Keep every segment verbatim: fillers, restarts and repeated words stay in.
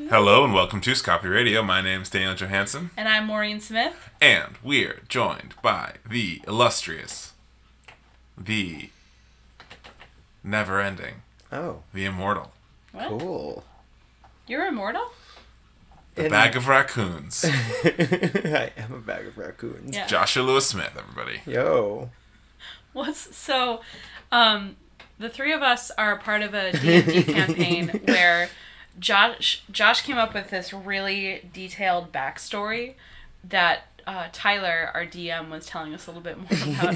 Hello and welcome to Scopy Radio. My name's Daniel Johansson. And I'm Maureen Smith. And we're joined by the illustrious, the never-ending, oh, the immortal, What? cool. You're immortal? the And- bag of raccoons, I am a bag of raccoons. Yeah. Joshua Lewis Smith, everybody. Yo. What's so? Um, the three of us are part of a D and D campaign where Josh Josh came up with this really detailed backstory that uh, Tyler, our D M, was telling us a little bit more about.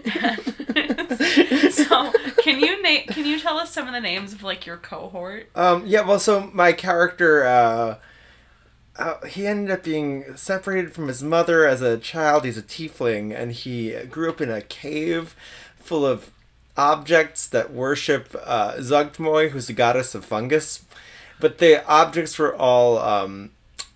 So, can you na- can you tell us some of the names of like your cohort? Um, yeah, well, so my character, uh, uh, he ended up being separated from his mother as a child. He's a tiefling, and he grew up in a cave full of objects that worship uh, Zugtmoy, who's the goddess of fungus. But the objects were all um,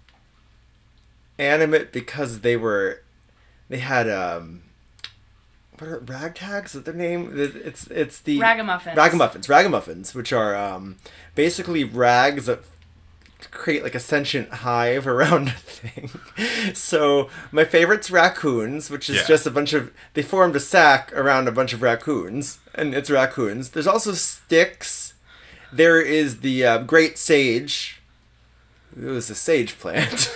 animate because they were, they had, um, what are ragtags? Is that their name? It's it's the Ragamuffins. Ragamuffins, ragamuffins, which are um, basically rags that create like a sentient hive around a thing. So my favorite's raccoons, which is Yeah. just a bunch of, they formed a sack around a bunch of raccoons, and it's raccoons. There's also sticks. There is the uh, great sage. It was a sage plant.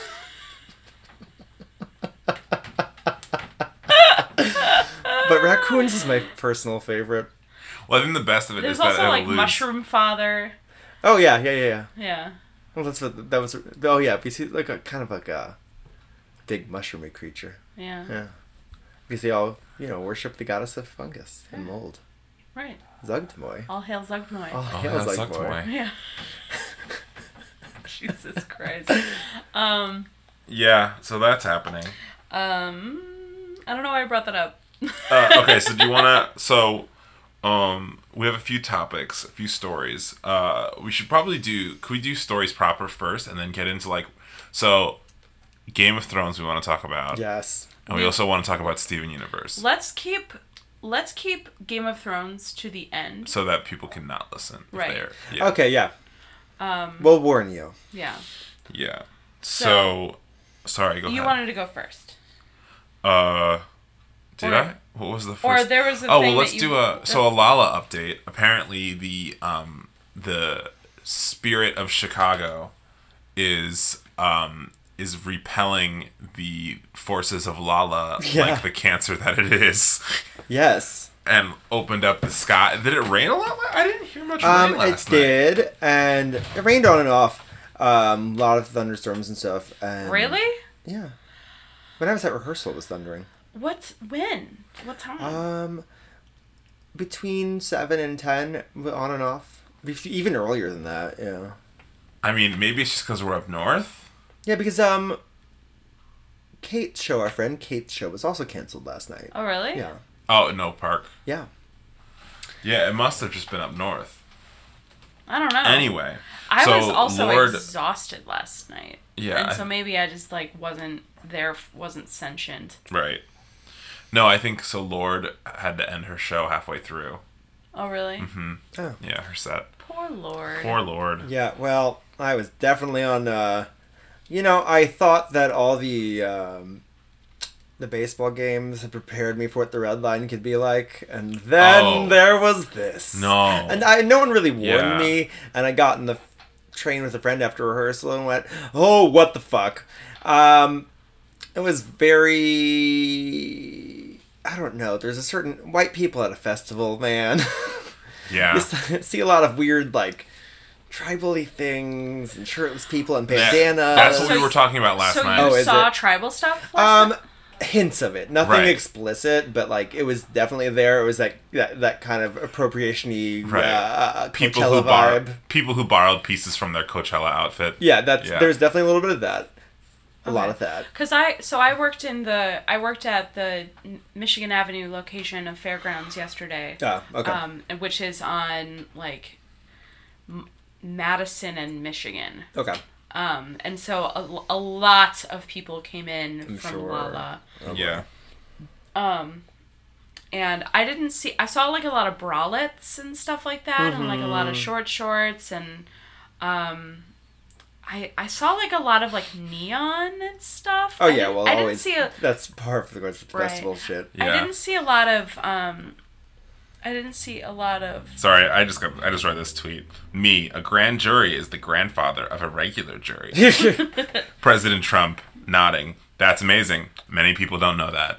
But raccoons is my personal favorite. Well, I think the best of it There's is that also it'll like lose. Mushroom Father. Oh yeah, yeah, yeah, yeah. Yeah. Well, that's what that was. Oh yeah, because he's like a kind of like a big mushroomy creature. Yeah. Yeah, because they all you know worship the goddess of fungus and mold, Right. Zugtmoy. All hail Zugtmoy. Oh, Oh, hail that sucked Zugtmoy. away. Yeah. Jesus Christ. Um, Yeah, so that's happening. um, I don't know why I brought that up. Uh, okay, so do you want to... So, um, we have a few topics, a few stories. Uh, we should probably do... Could we do stories proper first and then get into, like... So, Game of Thrones we want to talk about. Yes. And we Yeah. also want to talk about Steven Universe. Let's keep let's keep Game of Thrones to the end. So that people cannot listen. if Right. they're- Yeah. Okay. Yeah. Um, We'll warn you. yeah. Yeah. So... sorry, go you ahead. wanted to go first. Uh... Did Or- I? What was the first? Or there was a oh, thing well, let's that you, do a so a Lala update. Apparently, the um the spirit of Chicago is um is repelling the forces of Lala Yeah. like the cancer that it is, Yes. and opened up the sky. Did it rain a lot? I didn't hear much rain Um, it last night. did, and it rained on and off. Um, a lot of thunderstorms and stuff. And Really? Yeah. When I was at rehearsal, it was thundering. What? When? What time? Um, between seven and ten, on and off. Bef- Even earlier than that, yeah. I mean, maybe it's just because we're up north. Yeah, because um, Kate's show, our friend Kate's show, was also canceled last night. oh, really? Yeah, Oh, no park. yeah. Yeah, it must have just been up north. I don't know. Anyway, I so was also Lord, exhausted last night. Yeah, And I- so maybe I just like wasn't there, wasn't sentient. right. No, I think so. Lord had to end her show halfway through. Oh, really? Hmm. Oh. Yeah, her set. Poor Lord. Poor Lord. Yeah, well, I was definitely on, uh, you know, I thought that all the, um, the baseball games had prepared me for what the red line could be like, and then Oh. there was this. No. And I, no one really warned Yeah. me, and I got in the train with a friend after rehearsal and went, oh, what the fuck. Um, it was very... I don't know. There's a certain... White people at a festival, man. Yeah. You s- see a lot of weird, like, tribal-y things and shirtless people and That- bandanas. that's what So we were talking about last so night. you Oh, is saw it? tribal stuff last Um, night? hints of it. Nothing Right. explicit, but, like, it was definitely there. It was, like, that, that kind of appropriation-y Right. uh, people Coachella who borrowed vibe. people who borrowed pieces from their Coachella outfit. Yeah, that's Yeah. there's definitely a little bit of that. A lot Okay. of that. Cause I so I worked in the I worked at the Michigan Avenue location of Fairgrounds yesterday. Oh, okay. Um, which is on like M- Madison and Michigan. okay. Um, and so a, a lot of people came in I'm from sure. Lala. Oh, boy. Yeah. Um, and I didn't see. I saw like a lot of bralettes and stuff like that, and like a lot of short shorts, and um, I I saw like a lot of like neon and stuff. Oh I yeah, didn't- well I didn't always see a, that's part of the Grudge Right. Festival shit. I Yeah. didn't see a lot of um I didn't see a lot of Sorry, I just got I just read this tweet. Me, a grand jury is the grandfather of a regular jury. President Trump nodding. That's amazing. Many people don't know that.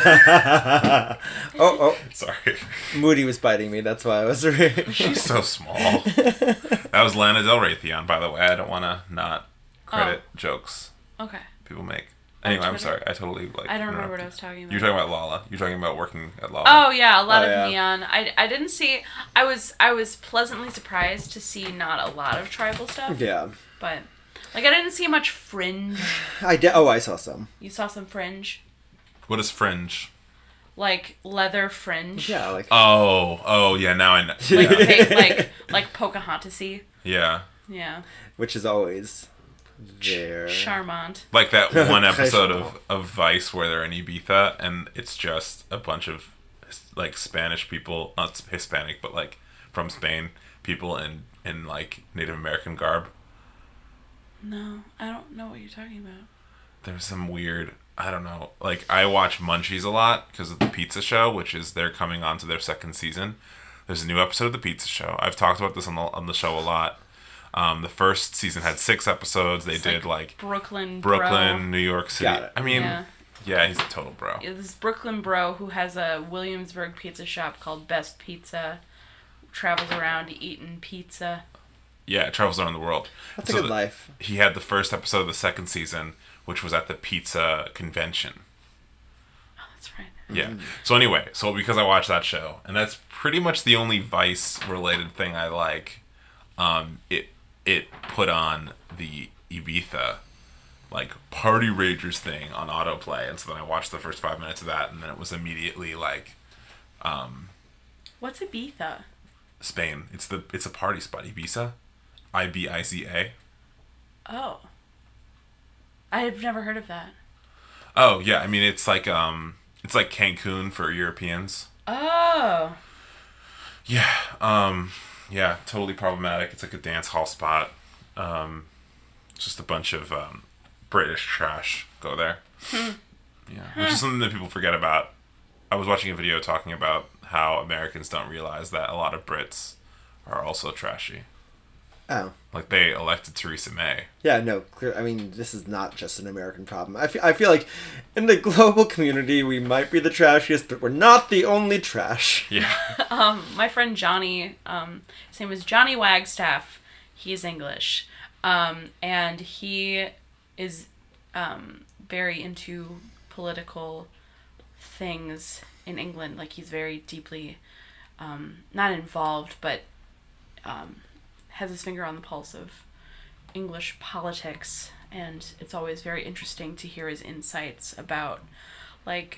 oh, oh, Sorry. Moody was biting me. That's why I was. She's so small. That was Lana Del Rey, Theon, by the way. I don't want to not credit jokes Okay. people make. Anyway, I'm Twitter? sorry. I totally like. I don't remember what I interrupted. was talking about. You're talking about Lala. You're talking about working at Lala. Oh yeah, a lot Oh, of yeah. neon. I, I didn't see. I was I was pleasantly surprised to see not a lot of tribal stuff. Yeah, But like I didn't see much fringe. I did. Oh, I saw some. You saw some fringe, What is fringe? like leather fringe. Yeah, like Oh, oh yeah. Now I know. Like Yeah. pa- like like Pocahontas-y. yeah. Yeah. which is always there. Charmant. Like that one Très episode charmant. of, of Vice where they're in Ibiza and it's just a bunch of like Spanish people, not Hispanic, but like from Spain, people in, in like Native American garb. No, I don't know what you're talking about. There's some weird, I don't know, like I watch Munchies a lot because of the Pizza Show, which is they're coming on to their second season. There's a new episode of the Pizza Show. I've talked about this on the, on the show a lot. Um, the first season had six episodes. They It's did like, Brooklyn Brooklyn, Bro. New York City. Got it. I mean, Yeah. yeah, he's a total bro. Yeah, this Brooklyn bro who has a Williamsburg pizza shop called Best Pizza, travels around eating pizza. Yeah, travels around the world. That's a So good the- life. He had the first episode of the second season, which was at the pizza convention. Oh, that's right. Yeah. So anyway, so because I watched that show, and that's pretty much the only Vice related thing I like, um, it it put on the Ibiza like Party Ragers thing on autoplay, and so then I watched the first five minutes of that, and then it was immediately like um, What's Ibiza? Spain. It's the it's a party spot. Ibiza, I B I Z A. Oh. I've never heard of that. Oh yeah, I mean it's like um it's like Cancun for Europeans. Oh. Yeah, um yeah, totally problematic. It's like a dance hall spot. Um just a bunch of um British trash go there. Yeah, which is something that people forget about. I was watching a video talking about how Americans don't realize that a lot of Brits are also trashy. Oh. Like they elected Theresa May. Yeah, no, clear. I mean, this is not just an American problem. I feel, I feel like in the global community, we might be the trashiest, but we're not the only trash. Yeah. Um, my friend Johnny, um, his name is Johnny Wagstaff. He's English. Um, and he is um, very into political things in England. Like, he's very deeply, um, not involved, but um, has his finger on the pulse of English politics. And it's always very interesting to hear his insights about, like,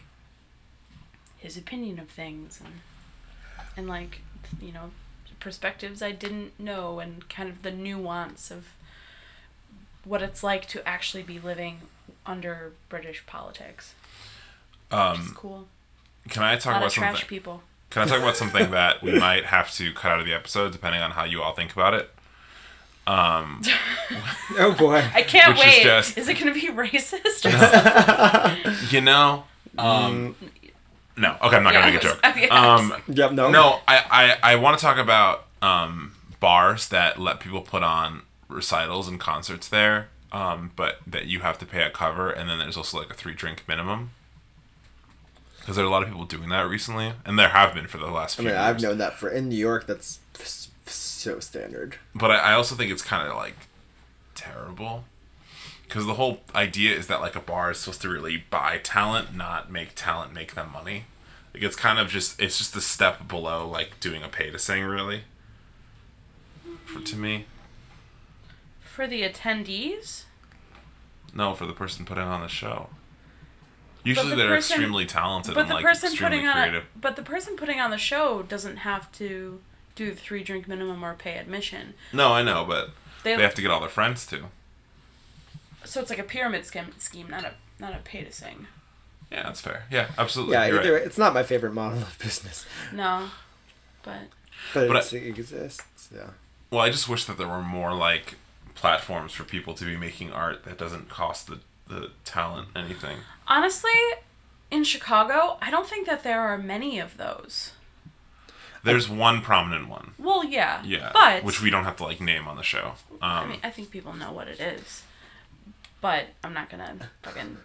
his opinion of things and and like, you know, perspectives I didn't know, and kind of the nuance of what it's like to actually be living under British politics. Which is Um, cool. can I A talk lot about of trash something? people. Can I talk about something that we might have to cut out of the episode, depending on how you all think about it? Um, Oh boy. I can't Which is wait. just- Is it going to be racist or something? you know, um, no. Okay, I'm not gonna Yeah, make a joke. okay, Um, Yep, no. no, I, I, I want to talk about um, bars that let people put on recitals and concerts there, um, but that you have to pay a cover, and then there's also like a three drink minimum. Because there are a lot of people doing that recently, and there have been for the last I few mean, years. I've known that for in New York. That's s- so standard. But I, I also think it's kind of like terrible, because the whole idea is that like a bar is supposed to really buy talent, not make talent make them money. Like it's kind of just it's just a step below like doing a pay to sing, really. For, to me, For the attendees? no, for the person putting on the show. Usually the they're person- extremely talented But and the like person extremely putting on creative. a, but the person putting on the show doesn't have to do the three drink minimum or pay admission. No, I know, but They, they have to get all their friends too. So it's like a pyramid scheme, scheme, not a not a pay to sing. Yeah, that's fair. Yeah, absolutely. Yeah, You're either right. way, it's not my favorite model of business, No, but but, But it's, it exists. Yeah. Well, I just wish that there were more like platforms for people to be making art that doesn't cost the, the talent anything. Honestly, in Chicago, I don't think that there are many of those. There's one prominent one. Well, yeah. Yeah. But which we don't have to like name on the show. Um, I mean, I think people know what it is. But I'm not gonna fucking.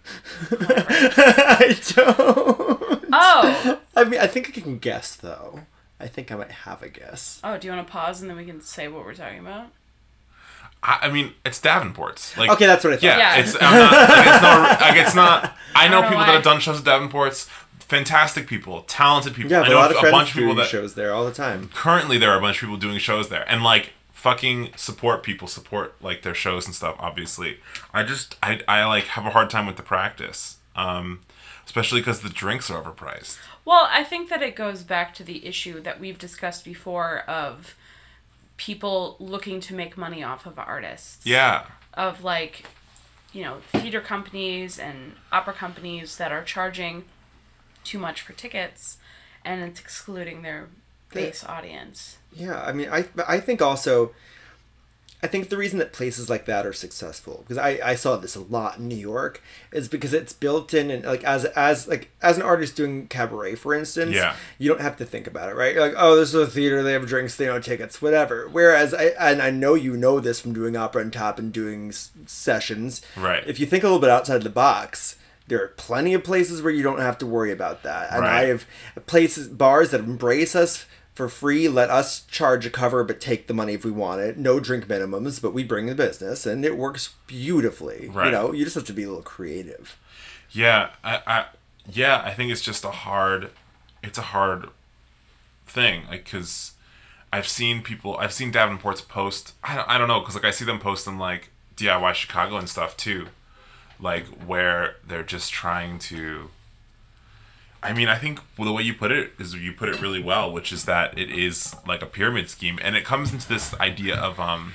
I don't. Oh. I mean, I think I can guess though. I think I might have a guess. Oh, do you want to pause and then we can say what we're talking about? I, I mean, it's Davenport's. Like, okay, that's what I thought. Yeah, Yeah. it's I'm not, like, it's not like it's not. I know I don't know people why. that have done shows at Davenport's. Fantastic people, talented people. Yeah, I I have a know lot of a friends bunch of people doing that shows there all the time. currently there are a bunch of people doing shows there, and like fucking support people, support like their shows and stuff. Obviously, I just I I like have a hard time with the practice, um, especially because the drinks are overpriced. Well, I think that it goes back to the issue that we've discussed before of people looking to make money off of artists. Yeah, Of like, you know, theater companies and opera companies that are charging too much for tickets and it's excluding their base audience. Yeah, I mean, I I think also, I think the reason that places like that are successful, because I, I saw this a lot in New York, is because it's built in, and like as as like as an artist doing cabaret, for instance, Yeah. you don't have to think about it, right? You're like, oh, this is a theater, they have drinks, they know tickets, whatever. Whereas I and I know you know this from doing Opera and Top and doing s- sessions. Right. If you think a little bit outside the box, there are plenty of places where you don't have to worry about that. And Right. I have places, bars that embrace us for free, let us charge a cover but take the money if we want it. No drink minimums, but we bring the business, and it works beautifully. Right. You know, you just have to be a little creative. yeah, I, I yeah I think it's just a hard, it's a hard thing, like because I've seen people, I've seen Davenport's post. I don't I don't know because like I see them posting like D I Y Chicago and stuff too. Like where they're just trying to I mean, I think the way you put it is you put it really well, which is that it is like a pyramid scheme, and it comes into this idea of um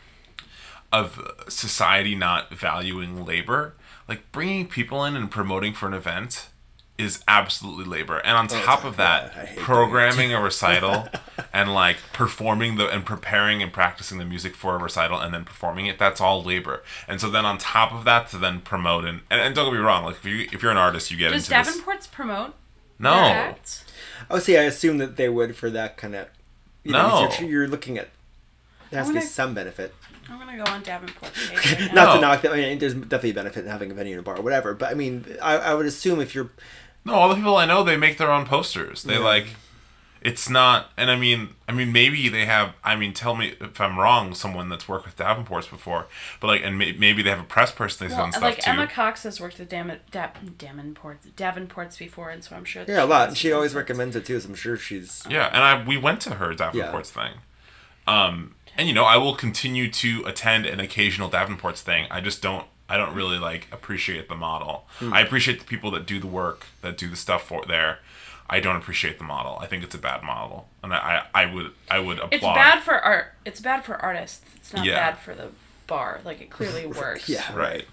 of society not valuing labor. Like bringing people in and promoting for an event is absolutely labor, and on top of that, God, I hate programming a recital and like performing the and preparing and practicing the music for a recital and then performing it—that's all labor. And so then on top of that, to then promote and and, and don't get me wrong, like if you if you're an artist, you get Does into this. Davenport's promote No, their acts? Oh, see, I assume that they would for that kind of. You No. know, you're, you're looking at. There has to be gonna- some benefit. I'm gonna go on Davenport's page right now. Not to No. knock them. I mean, there's definitely a benefit in having a venue and a bar, or whatever. But I mean, I, I would assume if you're. no, all the people I know, they make their own posters. They Yeah. like, it's not, and I mean, I mean, maybe they have. I mean, tell me if I'm wrong. Someone that's worked with Davenport's before, but like, and may, maybe they have a press person they've Well, done stuff like too. Emma Cox has worked with Dam- Da- Davenport's, Davenport's before, and so I'm sure. that Yeah, a she lot. has And she always concepts. recommends it too, so I'm sure she's. Yeah, and I we went to her Davenport's thing, um, and you know I will continue to attend an occasional Davenport's thing. I just don't I don't really like appreciate the model. Hmm. I appreciate the people that do the work, that do the stuff for there. I don't appreciate the model. I think it's a bad model, and I I, I would I would applaud. It's bad for art. It's bad for artists. It's not Yeah. bad for the bar. Like it clearly works. Yeah. Right.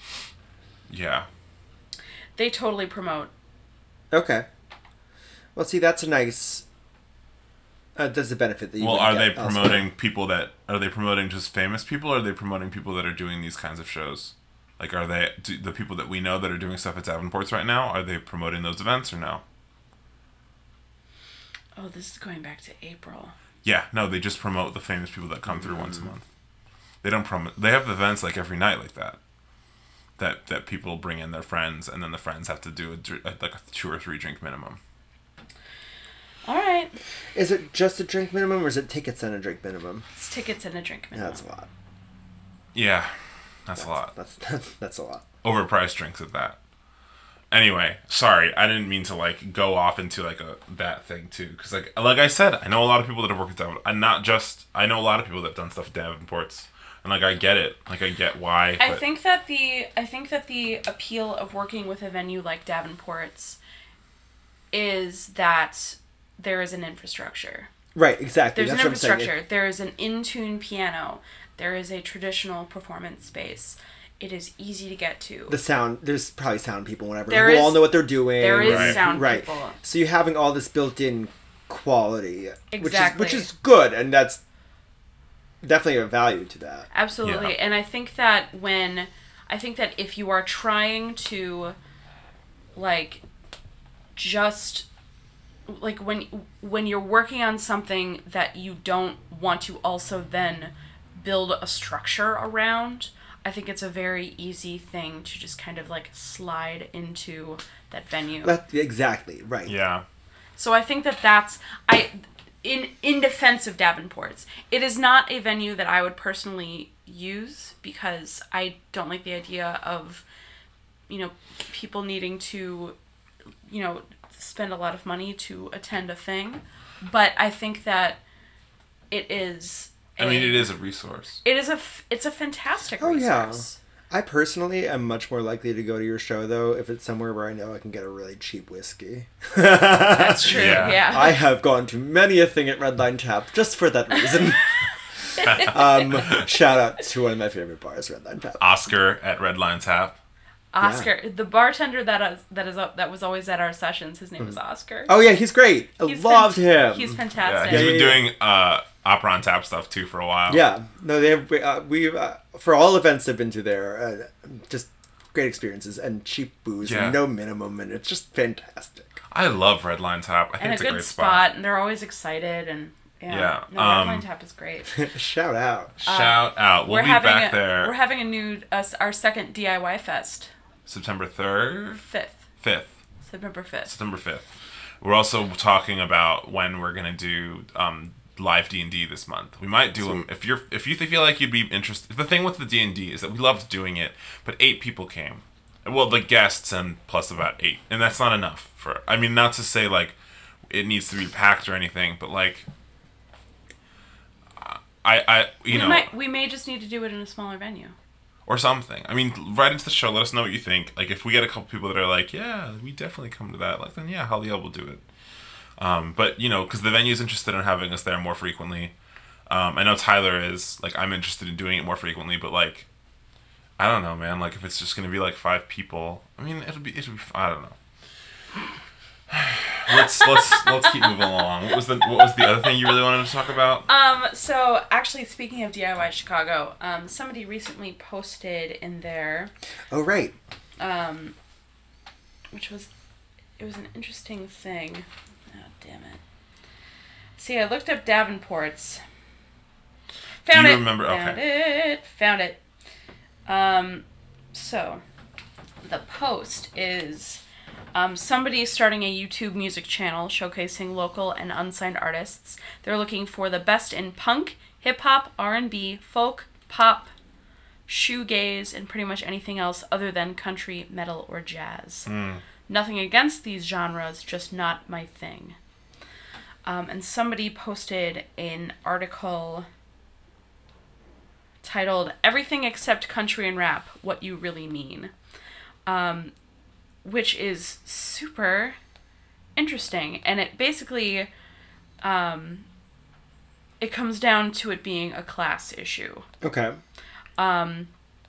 Yeah. They totally promote. Okay. Well, see, that's a nice. Uh, that's a benefit that you. Well, wouldn't are they get elsewhere. promoting people that are they promoting just famous people, or are they promoting people that are doing these kinds of shows? Like, are they do, the people that we know that are doing stuff at Davenport's right now? Are they promoting those events or no? Oh, this is going back to April. Yeah, no, they just promote the famous people that come through Mm-hmm. once a month. They don't promote. They have events like every night like that. That that people bring in their friends, and then the friends have to do a, dr- like a two or three drink minimum. All right. Is it just a drink minimum, or is it tickets and a drink minimum? It's tickets and a drink Yeah, minimum. that's a lot. Yeah, that's, a lot. That's that's that's a lot. Overpriced drinks at that. Anyway, sorry, I didn't mean to like go off into like a that thing too, because like like I said, I know a lot of people that have worked at Davenport, and not just I know a lot of people that have done stuff at Davenport's, and like I get it, like I get why. I but- think that the I think that the appeal of working with a venue like Davenport's is that there is an infrastructure. Right, exactly. There's That's an what I'm saying. infrastructure. There is an in-tune piano. There is a traditional performance space. It is easy to get to. The sound, there's probably sound people, whatever. There who is- all know what they're doing. there is Right. sound right. people. So you're having all this built-in quality, Exactly. which is which is good, and that's definitely a value to that. Absolutely. Yeah. And I think that when I think that if you are trying to like just like when when you're working on something that you don't want to also then build a structure around, I think it's a very easy thing to just kind of like slide into that venue. That, exactly, right. Yeah. So I think that that's I in in defense of Davenport's, it is not a venue that I would personally use because I don't like the idea of, you know, people needing to, you know, spend a lot of money to attend a thing. But I think that it is I mean, it is a resource. It is a f- it's a fantastic Oh, resource. yeah. I personally am much more likely to go to your show, though, if it's somewhere where I know I can get a really cheap whiskey. That's true, yeah. Yeah. I have gone to many a thing at Redline Tap just for that reason. um, shout out to one of my favorite bars, Redline Tap. Oscar at Redline Tap. Oscar, yeah. the bartender that is, that is that was always at our sessions, his name mm. is Oscar. Oh yeah, he's great. I he's loved fan- him. He's fantastic. Yeah, he's yeah, been yeah, doing uh, opera on tap stuff too for a while. Yeah, no, they have uh, we uh, for all events I've been to there, uh, just great experiences and cheap booze Yeah. and no minimum, and it's just fantastic. I love Redline Tap. I think and it's a a good great spot, spot. and they're always excited and. Yeah, Yeah, no, um, Redline Tap is great. Shout out! Shout out! We'll we're be having back a, there. We're having a new uh, our second D I Y fest. September third, Fifth. fifth, September fifth. September fifth. We're also talking about when we're gonna do um, live D and D this month. We might do them if you're if you feel like you'd be interested. The thing with the D and D is that we loved doing it, but eight people came. Well, the guests and plus about eight, and that's not enough for. I mean, not to say like it needs to be packed or anything, but like. I, I, you we know, might, we may just need to do it in a smaller venue. Or something. I mean, write into the show. Let us know what you think. Like, if we get a couple people that are like, yeah, we definitely come to that, like, then yeah, hell yeah, we'll do it. Um, but, you know, because the venue's interested in having us there more frequently. Um, I know Tyler is. Like, I'm interested in doing it more frequently, but, like, I don't know, man. Like, if it's just going to be, like, five people, I mean, it'll be, it'll be, I don't know. let's let's let's keep moving along. What was the what was the other thing you really wanted to talk about? Um. So actually, speaking of D I Y Chicago, um, somebody recently posted in there. Oh right. Um. Which was, it was an interesting thing. Oh damn it. See, I looked up Davenport's. Found Do you it. remember? Found Okay. it. Found it. Um. So, the post is. Um, somebody is starting a YouTube music channel showcasing local and unsigned artists. They're looking for the best in punk, hip-hop, R and B, folk, pop, shoegaze, and pretty much anything else other than country, metal, or jazz. Mm. Nothing against these genres, just not my thing. Um, and somebody posted an article titled, Everything Except Country and Rap, What You Really Mean. Um... which is super interesting. And it basically, um, it comes down to it being a class issue. Okay. Um,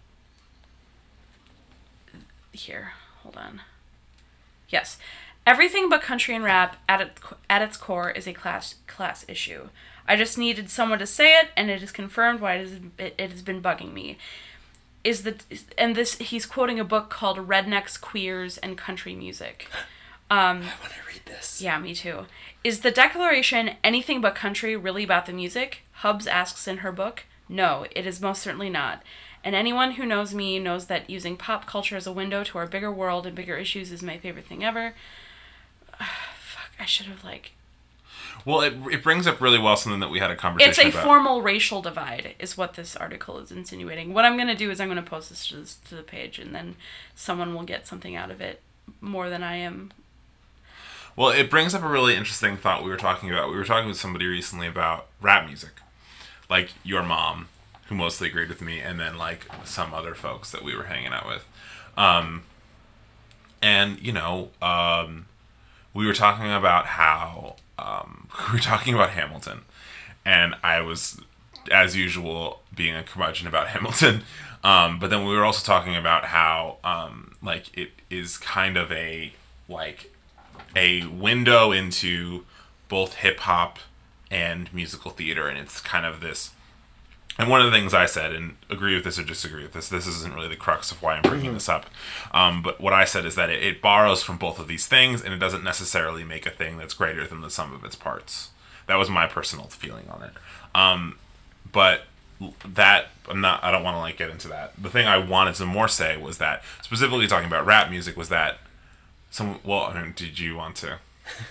here, hold on. Yes. Everything but country and rap at it, at its core is a class class issue. I just needed someone to say it, and it is confirmed why it, is, it, it has been bugging me. Is the and this he's quoting a book called Rednecks, Queers, and Country Music. Um, I want to read this. Yeah, me too. Is the declaration anything but country really about the music? Hubbs asks in her book. No, it is most certainly not. And anyone who knows me knows that using pop culture as a window to our bigger world and bigger issues is my favorite thing ever. Uh, fuck, I should have like. Well, it it brings up really well something that we had a conversation It's a about. formal racial divide, is what this article is insinuating. What I'm going to do is I'm going to post this to, this to the page, and then someone will get something out of it more than I am. Well, it brings up a really interesting thought we were talking about. We were talking with somebody recently about rap music. Like your mom, who mostly agreed with me, and then like some other folks that we were hanging out with. Um, and, you know, um, we were talking about how... Um, we were talking about Hamilton, and I was, as usual, being a curmudgeon about Hamilton. Um, but then we were also talking about how, um, like, it is kind of a, like, a window into both hip-hop and musical theater, and it's kind of this and one of the things I said, and agree with this or disagree with this, this isn't really the crux of why I'm bringing mm-hmm. this up, um, but what I said is that it, it borrows from both of these things, and it doesn't necessarily make a thing that's greater than the sum of its parts. That was my personal feeling on it. Um, but that, I'm not, I don't want to like get into that. The thing I wanted to more say was that, specifically talking about rap music, was that some, well, I mean, did you want to?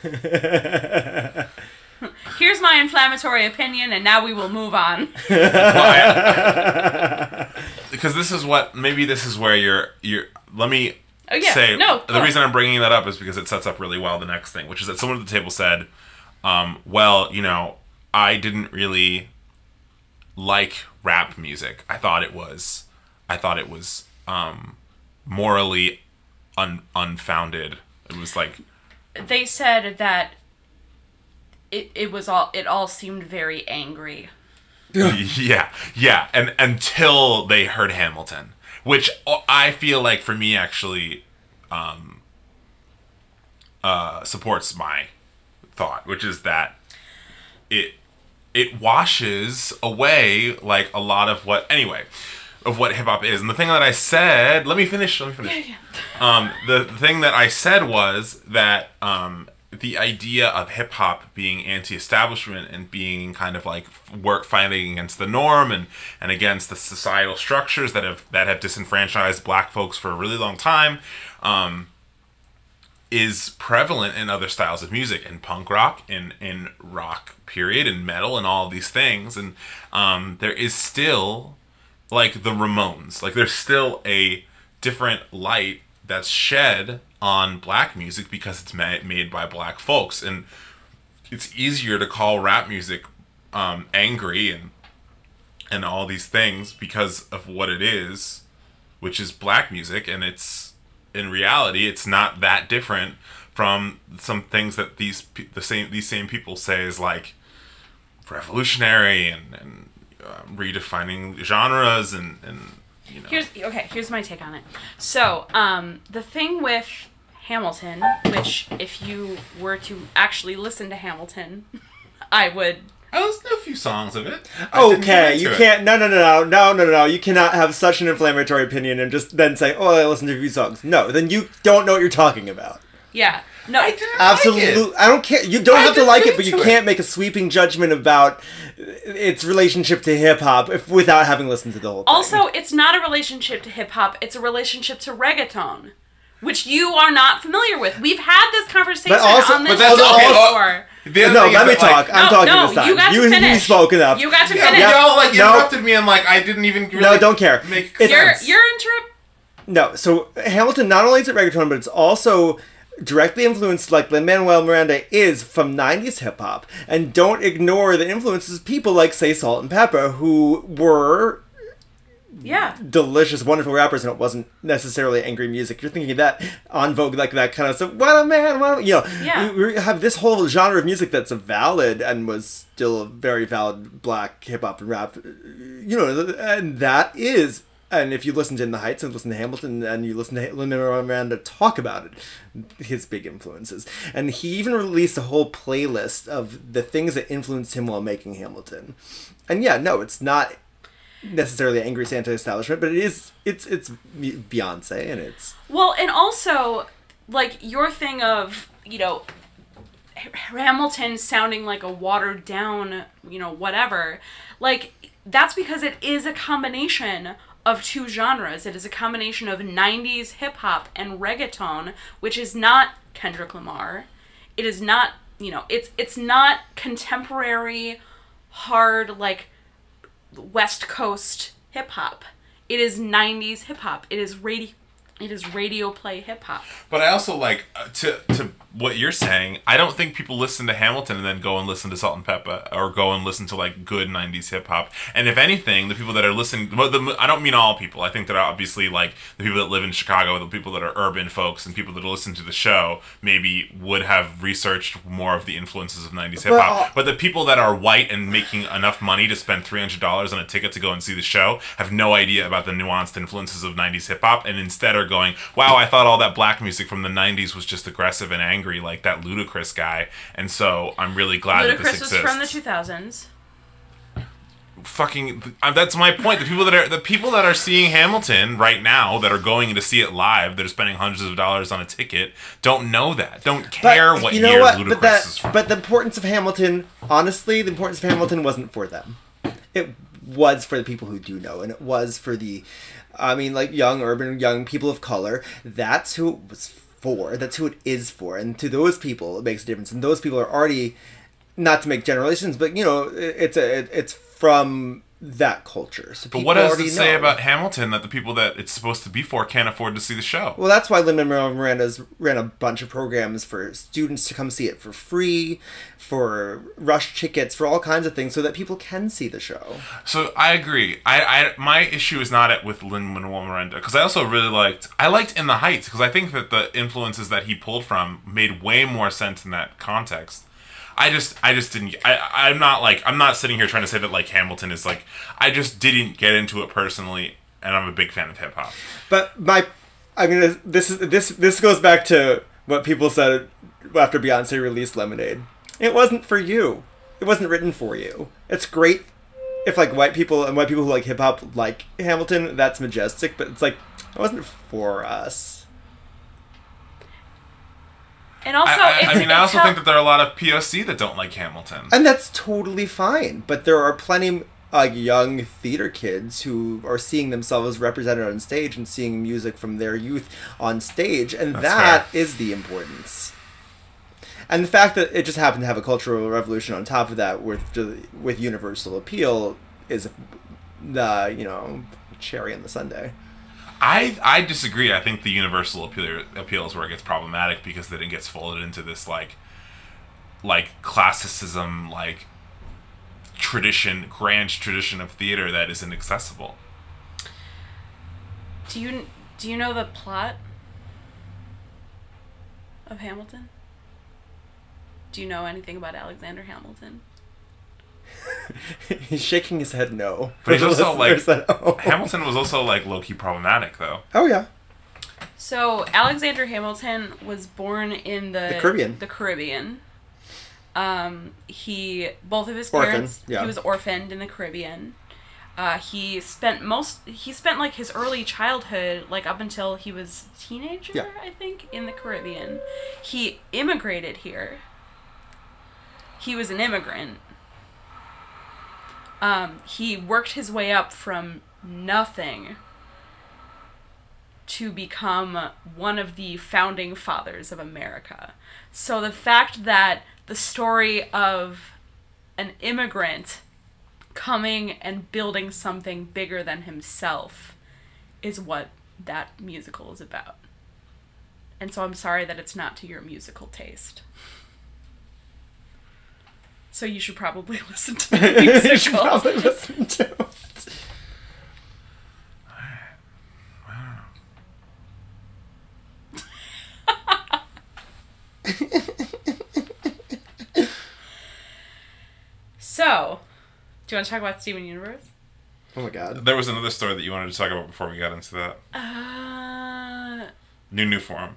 Here's my inflammatory opinion, and now we will move on. Well, I, because this is what, maybe this is where you're, you're let me oh, yeah. say, no, the reason I'm bringing that up is because it sets up really well the next thing, which is that someone at the table said, um, well, you know, I didn't really like rap music. I thought it was, I thought it was um, morally un, unfounded. It was like... They said that it it was all it all seemed very angry. yeah, yeah, and until they heard Hamilton, which I feel like for me actually um, uh, supports my thought, which is that it it washes away like a lot of what anyway of what hip hop is. And the thing that I said, let me finish. Let me finish. Yeah, yeah. Um, the, the thing that I said was that um, the idea of hip hop being anti-establishment and being kind of like work fighting against the norm and, and against the societal structures that have that have disenfranchised black folks for a really long time, um, is prevalent in other styles of music, in punk rock, in in rock period, in metal, and all of these things. And um, there is still like the Ramones, like there's still a different light that's shed on black music because it's ma- made by black folks, and it's easier to call rap music um, angry and and all these things because of what it is, which is black music, and it's in reality it's not that different from some things that these the same these same people say is like revolutionary and and uh, redefining genres and and. You know. Here's okay. Here's my take on it. So, um, the thing with Hamilton, which if you were to actually listen to Hamilton, I would. I listened to a few songs of it. I okay, you can't. No, no, no, no, no, no, no. You cannot have such an inflammatory opinion and just then say, "Oh, I listened to a few songs." No, then you don't know what you're talking about. Yeah. No, I didn't absolutely. Like it. I don't care. You don't I have to like it, but you it. can't make a sweeping judgment about its relationship to hip hop if without having listened to the whole thing. Also, it's not a relationship to hip hop. It's a relationship to reggaeton, which you are not familiar with. We've had this conversation also, on this but that's show okay. before. No, let me talk. Like, I'm no, talking no, this time. you got you, to finish. You spoke enough. You got to yeah, finish. Y'all like no. interrupted me and like I didn't even really no, don't care. Make it's, you're sense. you're interrupt. No, so Hamilton not only is it reggaeton, but it's also directly influenced, like Lin-Manuel Miranda is, from nineties hip-hop. And don't ignore the influences of people like, say, Salt and Pepper, who were yeah delicious, wonderful rappers, and it wasn't necessarily angry music. You're thinking of that on Vogue, like that kind of stuff. What a man, what a... You know, yeah. we, we have this whole genre of music that's a valid and was still a very valid black hip-hop and rap. You know, and that is... And if you listen to In the Heights and listen to Hamilton and you listen to Lin-Manuel Miranda talk about it, his big influences. And he even released a whole playlist of the things that influenced him while making Hamilton. And yeah, no, it's not necessarily angry anti-establishment, but it is, it's, it's Beyonce and it's... Well, and also, like, your thing of, you know, Hamilton sounding like a watered down, you know, whatever, like, that's because it is a combination of two genres. It is a combination of nineties hip-hop and reggaeton, which is not Kendrick Lamar. It is not, you know, it's it's not contemporary, hard, like, West Coast hip-hop. It is nineties hip-hop. It is radio, it is radio play hip-hop. But I also, like, uh, to to what you're saying, I don't think people listen to Hamilton and then go and listen to Salt and Pepper or go and listen to, like, good nineties hip-hop. And if anything, the people that are listening, well, the, I don't mean all people. I think that obviously, like, the people that live in Chicago, the people that are urban folks, and people that listen to the show maybe would have researched more of the influences of nineties hip-hop. But, uh, but the people that are white and making enough money to spend three hundred dollars on a ticket to go and see the show have no idea about the nuanced influences of nineties hip-hop, and instead are going, wow, I thought all that black music from the nineties was just aggressive and angry like that Ludacris guy, and so I'm really glad Ludacris that this exists. was from the two thousands. fucking. Uh, that's my point. The people that are the people that are seeing Hamilton right now, that are going to see it live, that are spending hundreds of dollars on a ticket, don't know that. Don't care but what you know year what? Ludacris but that, is from. But the importance of Hamilton, honestly, the importance of Hamilton wasn't for them. It was for the people who do know, and it was for the, I mean, like young urban young people of color. That's who it was for. That's who it is for, and to those people, it makes a difference. And those people are already, not to make generalizations, but you know, it's a it, it's from that culture. So but what does already it say know. about Hamilton that the people that it's supposed to be for can't afford to see the show? Well, that's why Lin-Manuel Miranda's ran a bunch of programs for students to come see it for free, for rush tickets, for all kinds of things, so that people can see the show. So I agree. I, I my issue is not at with Lin-Manuel Miranda, because I also really liked I liked In the Heights, because I think that the influences that he pulled from made way more sense in that context. I just, I just didn't. I, I'm not like, I'm not sitting here trying to say that like Hamilton is like. I just didn't get into it personally, and I'm a big fan of hip hop. But my, I'm gonna. This is this this goes back to what people said after Beyonce released Lemonade. It wasn't for you. It wasn't written for you. It's great if like white people and white people who like hip hop like Hamilton. That's majestic, but it's like it wasn't for us. And also, I, I, it's, I mean, I also how, think that there are a lot of P O C that don't like Hamilton. And that's totally fine. But there are plenty of young theater kids who are seeing themselves represented on stage and seeing music from their youth on stage. And That's that fair. is the importance. And the fact that it just happened to have a cultural revolution on top of that with with universal appeal is the, you know, cherry on the sundae. I I disagree. I think the universal appeal appeal is where it gets problematic, because then it gets folded into this like like classicism, like tradition, grand tradition of theater that isn't accessible. Do you do you know the plot of Hamilton? Do you know anything about Alexander Hamilton? He's shaking his head no. But he's also like That, oh. Hamilton was also like low-key problematic though. Oh yeah. So Alexander Hamilton was born in the, The Caribbean. The Caribbean. Um, he both of his Orphan, parents. yeah. He was orphaned in the Caribbean. Uh, he spent most. He spent like his early childhood, like up until he was a teenager, Yeah. I think, in the Caribbean. He immigrated here. He was an immigrant. Um, he worked his way up from nothing to become one of the founding fathers of America. So the fact that the story of an immigrant coming and building something bigger than himself is what that musical is about. And so I'm sorry that it's not to your musical taste. So you should probably listen to the musical. You should probably listen to it. So, do you want to talk about Steven Universe? Oh my god. There was another story that you wanted to talk about before we got into that. Uh, New New Forum.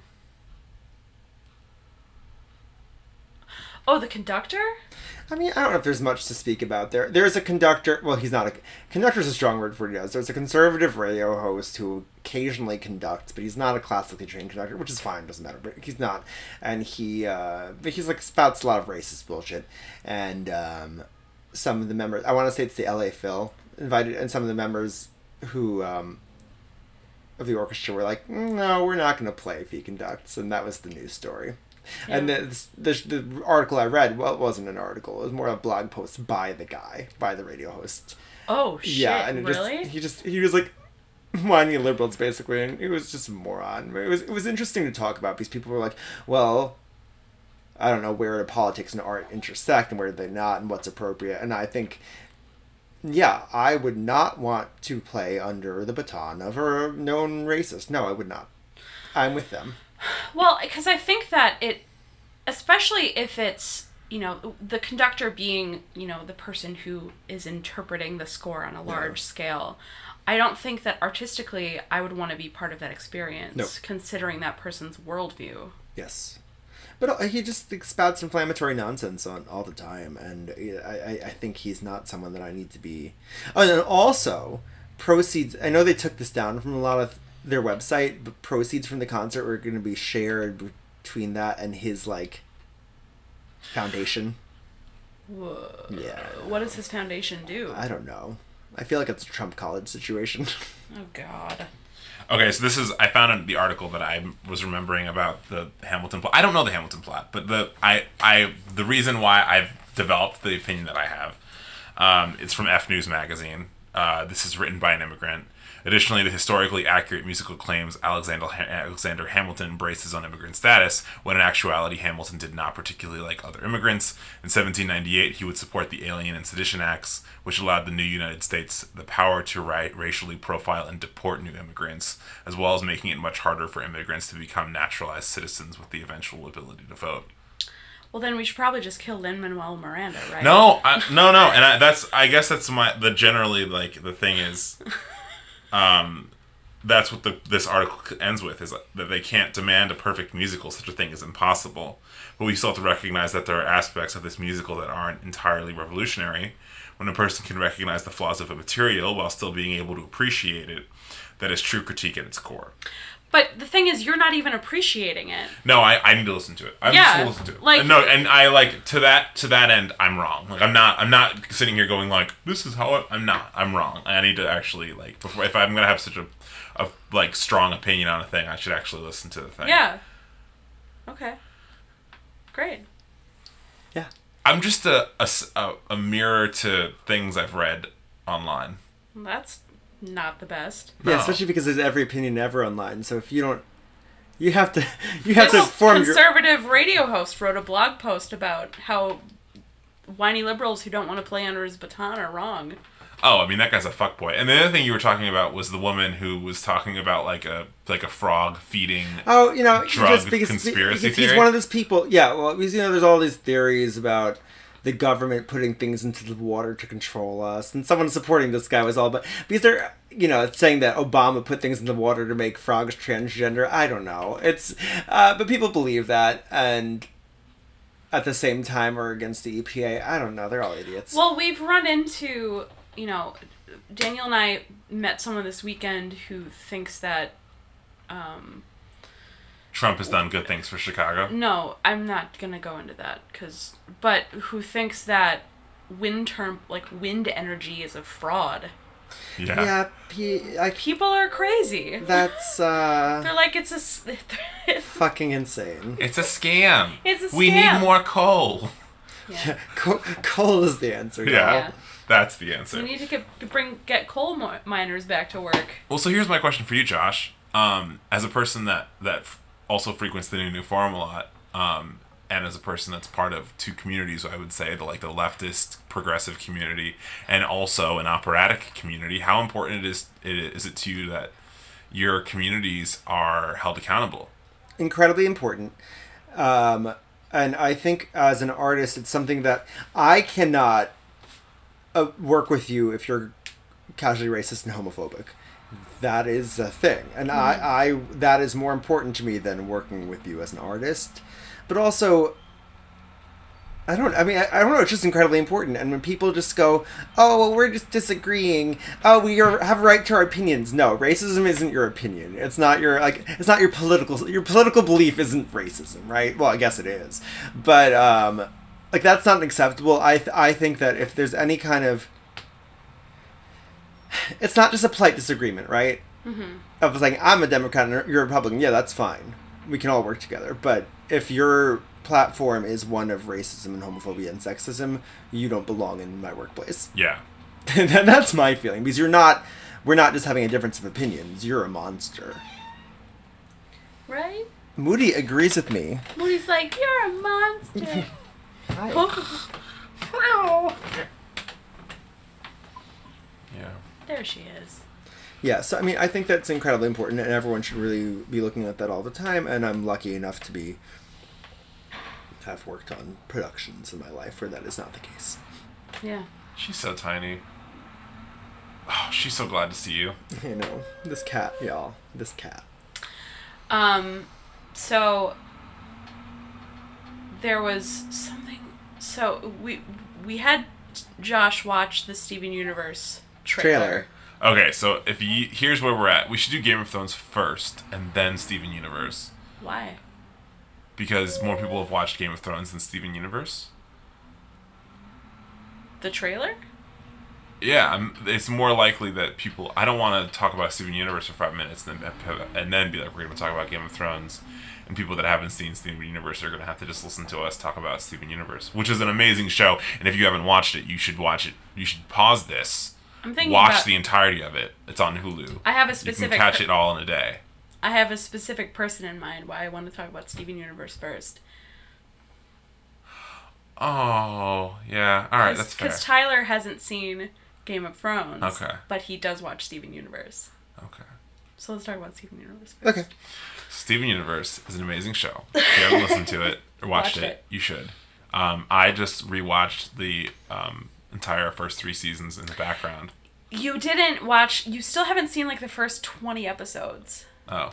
oh, the conductor? I mean, I don't know if there's much to speak about there. There's a conductor. Well, he's not a conductor's a strong word for what he does. There's a conservative radio host who occasionally conducts, but he's not a classically trained conductor, which is fine. Doesn't matter. But he's not, and he uh, he's like spouts a lot of racist bullshit. And um, some of the members, I want to say it's the L A Phil invited, and some of the members who um, of the orchestra were like, no, we're not going to play if he conducts, and that was the news story. Yeah. And the, the the article I read, well, it wasn't an article. It was more a blog post by the guy, by the radio host. Oh, shit, Yeah, and it really? just he just he was like whining at liberals basically, and he was just a moron. It was it was interesting to talk about because people were like, well, I don't know where do politics and art intersect and where do they not, and what's appropriate. And I think, yeah, I would not want to play under the baton of a known racist. No, I would not. I'm with them. Well, because I think that it, especially if it's, you know, the conductor being, you know, the person who is interpreting the score on a large Yeah. scale, I don't think that artistically I would want to be part of that experience, No. considering that person's worldview. Yes. But he just spouts inflammatory nonsense on all the time, and I, I, I think he's not someone that I need to be. Oh, and also, proceeds. I know they took this down from a lot of their website, but proceeds from the concert were going to be shared between that and his like foundation. Whoa. Yeah. What does his foundation do? I don't know. I feel like it's a Trump college situation. Oh God. Okay, so this is I found the article that I was remembering about the Hamilton plot. I don't know the Hamilton plot, but the I I the reason why I've developed the opinion that I have, um, it's from F News magazine. Uh, this is written by an immigrant. Additionally, the historically accurate musical claims Alexander Alexander Hamilton embraces on immigrant status, when in actuality Hamilton did not particularly like other immigrants. In seventeen ninety-eight, he would support the Alien and Sedition Acts, which allowed the new United States the power to write, racially profile, and deport new immigrants, as well as making it much harder for immigrants to become naturalized citizens with the eventual ability to vote. Well, then we should probably just kill Lin-Manuel Miranda, right? No, I, no, no, and I, that's I guess that's my the generally like the thing is. Um, that's what the this article ends with, is that they can't demand a perfect musical. Such a thing is impossible. But we still have to recognize that there are aspects of this musical that aren't entirely revolutionary. When a person can recognize the flaws of a material while still being able to appreciate it, that is true critique at its core. But the thing is, you're not even appreciating it. No, I, I need to listen to it. I'm Yeah, just gonna listen to it. like- no, and I like to that to that end. I'm wrong. Like I'm not. I'm not sitting here going like this is how I, I'm not. I'm wrong. I need to actually like before if I'm gonna have such a, a like strong opinion on a thing, I should actually listen to the thing. Yeah. Okay. Great. Yeah. I'm just a a, s- a- a mirror to things I've read online. Well, that's not the best. Yeah, No. especially because there's every opinion ever online. So if you don't, you have to, you have to This form your. conservative radio host wrote a blog post about how whiny liberals who don't want to play under his baton are wrong. Oh, I mean that guy's a fuckboy. And the other thing you were talking about was the woman who was talking about like a like a frog feeding. Oh, you know, drug just because, conspiracy because he's theory? one of those people. Yeah, well, because, you know, there's all these theories about the government putting things into the water to control us, and someone supporting this guy was all but because they're, you know, saying that Obama put things in the water to make frogs transgender. I don't know. It's, uh, but people believe that, and at the same time are against the E P A. I don't know. They're all idiots. Well, we've run into, you know, Daniel and I met someone this weekend who thinks that, um, Trump has done good things for Chicago. no, I'm not gonna go into that, cause, but who thinks that wind term, like wind energy is a fraud. Yeah. yeah, P- I, People are crazy. that's uh, They're like, it's a, s- fucking insane. It's a scam. It's a We need scam. more coal. yeah. Co- coal is the answer. Yeah. y'all. Yeah. That's the answer. We need to get to bring get coal mo- miners back to work. Well, so here's my question for you, Josh. Um, as a person that that f- also frequents the New New Forum a lot, um, and as a person that's part of two communities, I would say the like the leftist progressive community and also an operatic community. How important it is it is it to you that your communities are held accountable? Incredibly important. Um, and I think as an artist, it's something that I cannot uh, work with you if you're casually racist and homophobic. That is a thing. And I, I, that is more important to me than working with you as an artist. But also, I don't, I mean, I, I don't know, it's just incredibly important. And when people just go, oh, well, we're just disagreeing. Oh, we are, have a right to our opinions. No, racism isn't your opinion. It's not your, like, it's not your political, your political belief isn't racism, right? Well, I guess it is. But, um, like, that's not acceptable. I, th- I think that if there's any kind of, it's not just a polite disagreement, right? Mm-hmm. Of like, I'm a Democrat and you're a Republican. Yeah, that's fine. We can all work together. But if your platform is one of racism and homophobia and sexism, you don't belong in my workplace. Yeah. And that's my feeling, because you're not, we're not just having a difference of opinions. You're a monster. Right? Moody agrees with me. Moody's like, you're a monster. Yeah. There she is. Yeah, so I mean, I think that's incredibly important, and everyone should really be looking at that all the time. And I'm lucky enough to be have worked on productions in my life where that is not the case. Yeah. She's so tiny. Oh, she's so glad to see you. You know, this cat, y'all, this cat. Um, so there was something. So we we had Josh watch the Steven Universe trailer. Trailer. Okay, so if you here's where we're at. We should do Game of Thrones first, and then Steven Universe, Why? because more people have watched Game of Thrones than Steven Universe. The trailer? Yeah, I'm, it's more likely that people. I don't want to talk about Steven Universe for five minutes and then and then be like, we're going to talk about Game of Thrones, and people that haven't seen Steven Universe are going to have to just listen to us talk about Steven Universe, which is an amazing show. And if you haven't watched it, you should watch it. You should pause this. I'm thinking Watch about, the entirety of it. It's on Hulu. I have a You specific. can catch per- it all in a day. I have a specific person in mind why I want to talk about Steven Universe first. Oh, yeah. All right, that's fair. Because Tyler hasn't seen Game of Thrones. Okay. But he does watch Steven Universe. Okay. So let's talk about Steven Universe first. Okay. Steven Universe is an amazing show. If you haven't listened to it or watched Watch it, it. you should. Um, I just rewatched the um, entire first three seasons in the background. You didn't watch... You still haven't seen, like, the first twenty episodes. Oh.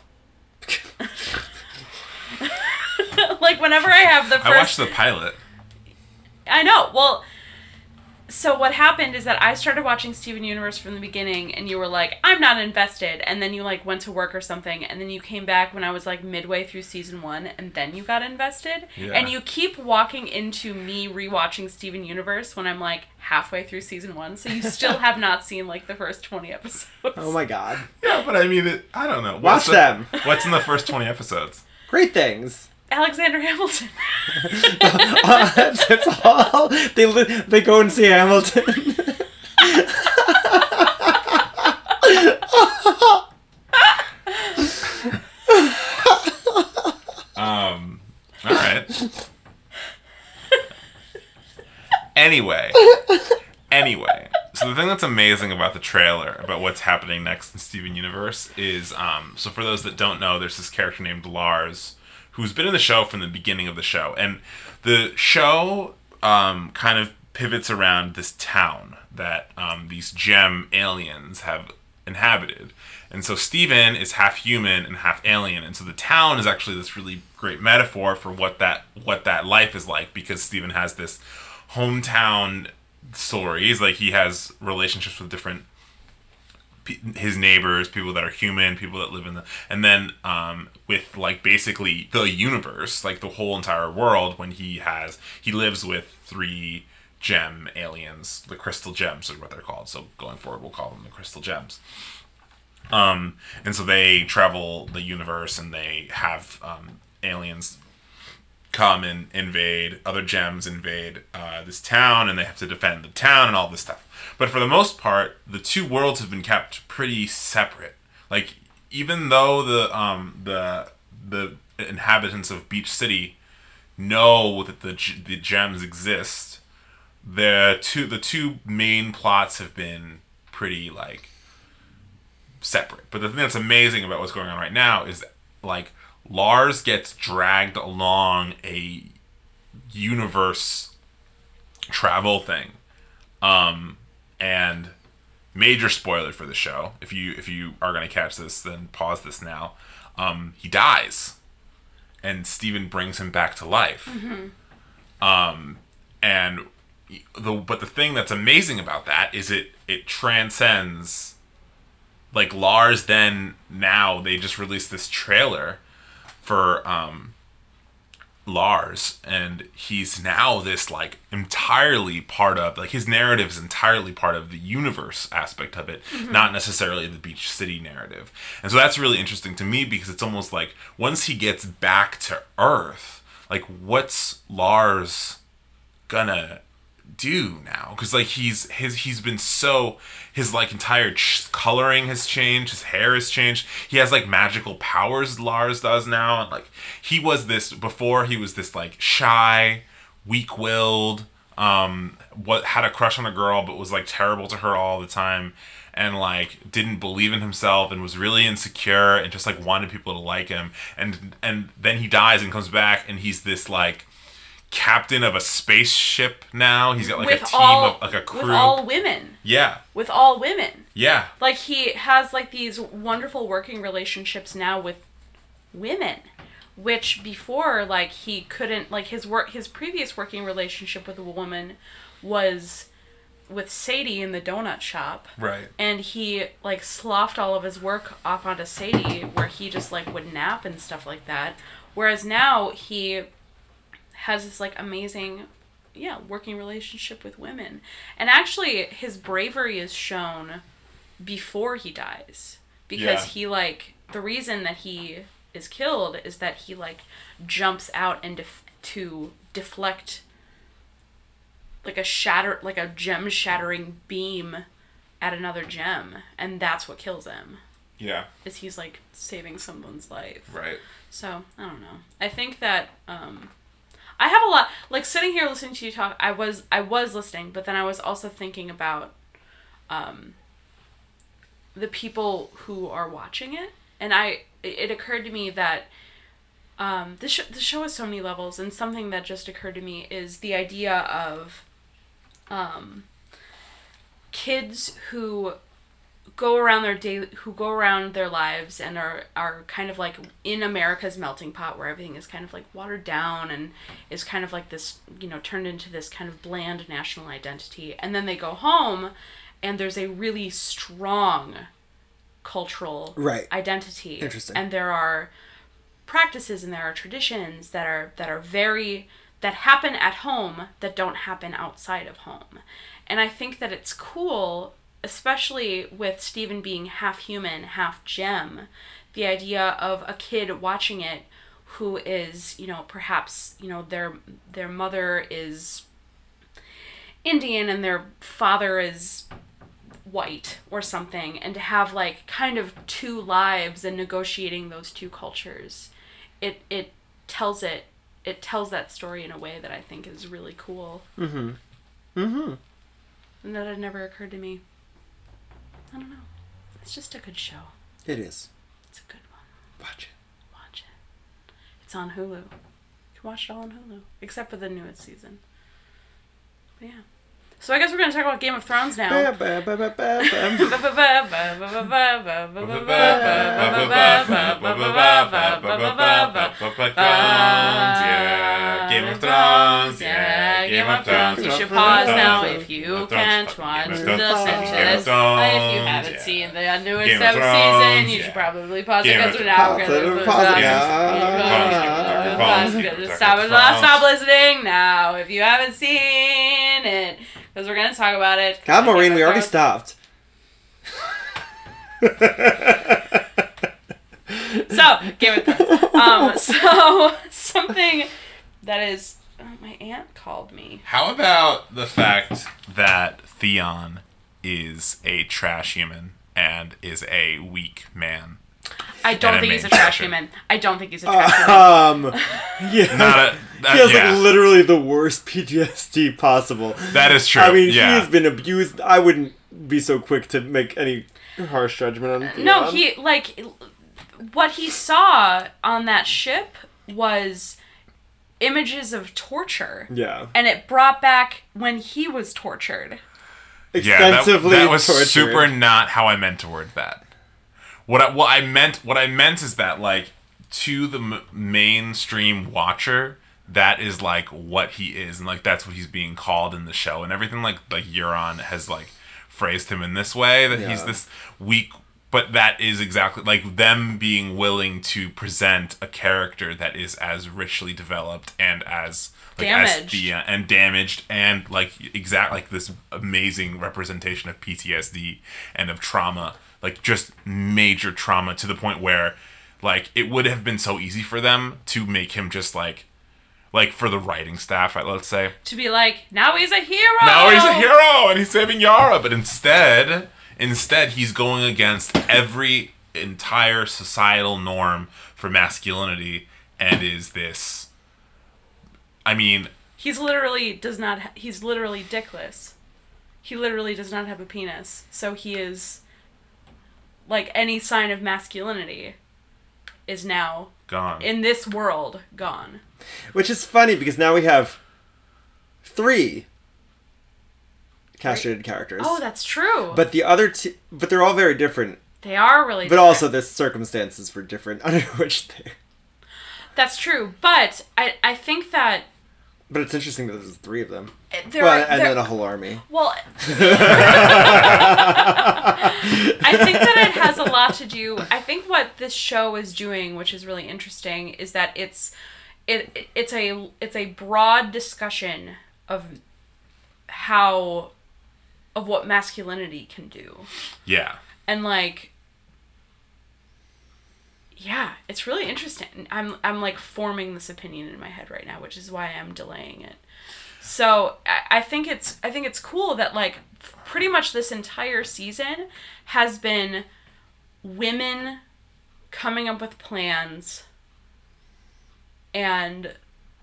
Like, whenever I have the first... I watched the pilot. I know. Well, so what happened is that I started watching Steven Universe from the beginning, and you were like, I'm not invested. And then you, like, went to work or something, and then you came back when I was, like, midway through season one, and then you got invested. Yeah. And you keep walking into me rewatching Steven Universe when I'm, like, halfway through season one, so you still have not seen, like, the first twenty episodes. Oh my god. Yeah, but I mean, it, I don't know. Watch What's the- them. What's in the first twenty episodes? Great things. Alexander Hamilton. uh, that's, that's all. They li- they go and see Hamilton. Um, all right. Anyway. Anyway. So the thing that's amazing about the trailer, about what's happening next in Steven Universe, is, um, so for those that don't know, there's this character named Lars, who's been in the show from the beginning of the show. And the show um, kind of pivots around this town that um, these gem aliens have inhabited. And so Steven is half human and half alien. And so the town is actually this really great metaphor for what that what that life is like, because Steven has this hometown stories. Like, he has relationships with different his neighbors, people that are human, people that live in the, and then um, with like basically the universe, like the whole entire world, when he has, he lives with three gem aliens, the crystal gems is what they're called. So going forward, we'll call them the crystal gems. Um, and so they travel the universe, and they have um, aliens come and invade, other gems invade uh, this town, and they have to defend the town and all this stuff. But for the most part, the two worlds have been kept pretty separate. Like, even though the um, the the inhabitants of Beach City know that the the gems exist, the two the two main plots have been pretty like separate. But the thing that's amazing about what's going on right now is that, like, Lars gets dragged along a universe travel thing. Um, and major spoiler for the show. If you if you are going to catch this, then pause this now. Um, he dies. And Steven brings him back to life. Mm-hmm. Um, and the but the thing that's amazing about that is it it transcends, like, Lars then, now they just released this trailer for um, Lars, and he's now this, like, entirely part of, like, his narrative is entirely part of the universe aspect of it, mm-hmm. not necessarily the Beach City narrative. And so that's really interesting to me, because it's almost like once he gets back to Earth, like, what's Lars gonna do now? Because, like, he's his he's been so his like entire ch- coloring has changed, his hair has changed, he has like magical powers, Lars does now. And like, he was this before, he was this like shy, weak-willed, um what had a crush on a girl but was like terrible to her all the time, and like didn't believe in himself and was really insecure and just like wanted people to like him. And and then he dies and comes back, and he's this like captain of a spaceship now. He's got like with a team all, of like a crew. With all women. Yeah. With all women. Yeah. Like, he has like these wonderful working relationships now with women. which before, like, he couldn't, like, his work, his previous working relationship with a woman was with Sadie in the donut shop. Right. And he, like, sloughed all of his work off onto Sadie, where he just, like, would nap and stuff like that. Whereas now he has this, like, amazing, yeah, working relationship with women. And actually, his bravery is shown before he dies. Because Yeah. he, like, the reason that he is killed is that he, like, jumps out and def- to deflect, like, a shatter, like, a gem-shattering beam at another gem. And that's what kills him. Yeah. Is he's, like, saving someone's life. Right. So, I don't know. I think that, um... I have a lot... Like, sitting here listening to you talk, I was I was listening, but then I was also thinking about, um... the people who are watching it. And I... It occurred to me that, um... The, sh- the show has so many levels, and something that just occurred to me is the idea of, um... kids who go around their daily, who go around their lives and are, are kind of like in America's melting pot where everything is kind of like watered down and is kind of like this, you know, turned into this kind of bland national identity. And then they go home and there's a really strong cultural right. identity. Interesting. And there are practices and there are traditions that are, that are very, that happen at home that don't happen outside of home. And I think that it's cool, especially with Steven being half human, half gem, the idea of a kid watching it who is, you know, perhaps, you know, their their mother is Indian and their father is white or something, and to have, like, kind of two lives and negotiating those two cultures. It it tells it, it tells that story in a way that I think is really cool. Mm-hmm. Mm-hmm. And that had never occurred to me. I don't know. It's just a good show. It is. It's a good one. Watch it. Watch it. It's on Hulu. You can watch it all on Hulu. Except for the newest season. But yeah. So I guess we're going to talk about Game of Thrones now. Ba, ba, ba, ba, ba, yeah. Game of Thrones, yeah. Game of Thrones. You should pause now if you can't watch the sentence. If you haven't seen the newest season, you should probably pause it because we're now going to stop, stop listening now if you haven't seen it. Because we're going to talk about it. God, Maureen, we already stopped. So, Game of Thrones. Um, so, something that is... Oh, my aunt called me. How about the fact that Theon is a trash human and is a weak man? I don't think he's a trash human. I don't think he's a trash human. Um, yeah. Not a, that, he has, yeah. like, literally the worst P T S D possible. That is true. I mean, yeah. he's been abused. I wouldn't be so quick to make any harsh judgment on Theon. No, he, like, what he saw on that ship was images of torture. Yeah. And it brought back when he was tortured. Extensively yeah, that, that was tortured. super not how I meant to word that. What I, what I meant what I meant is that, like, to the m- mainstream watcher, that is like what he is, and like that's what he's being called in the show and everything. Like like Euron has like phrased him in this way, that yeah. he's this weak. But that is exactly like them being willing to present a character that is as richly developed and as like damaged. as the, uh, and damaged and like exact like this amazing representation of P T S D and of trauma, like just major trauma to the point where like it would have been so easy for them to make him just like like for the writing staff, let's say, to be like, now he's a hero. Now he's a hero and he's saving Yara, but instead. Instead, he's going against every entire societal norm for masculinity and is this... I mean... He's literally does not... Ha- he's literally dickless. He literally does not have a penis. So he is... Like, any sign of masculinity is now... Gone. In this world, gone. Which is funny, because now we have three... castrated characters. Oh, that's true. But the other two, but they're all very different. They are really But different. also the circumstances were different under which they... That's true, but I I think that But it's interesting that there's three of them. there Well, are, and there, then a whole army. well, I think that it has a lot to do. I think what this show is doing, which is really interesting, is that it's it it's a it's a broad discussion of how of what masculinity can do. Yeah. And like yeah, it's really interesting. I'm I'm like forming this opinion in my head right now, which is why I'm delaying it. So I, I think it's I think it's cool that like pretty much this entire season has been women coming up with plans and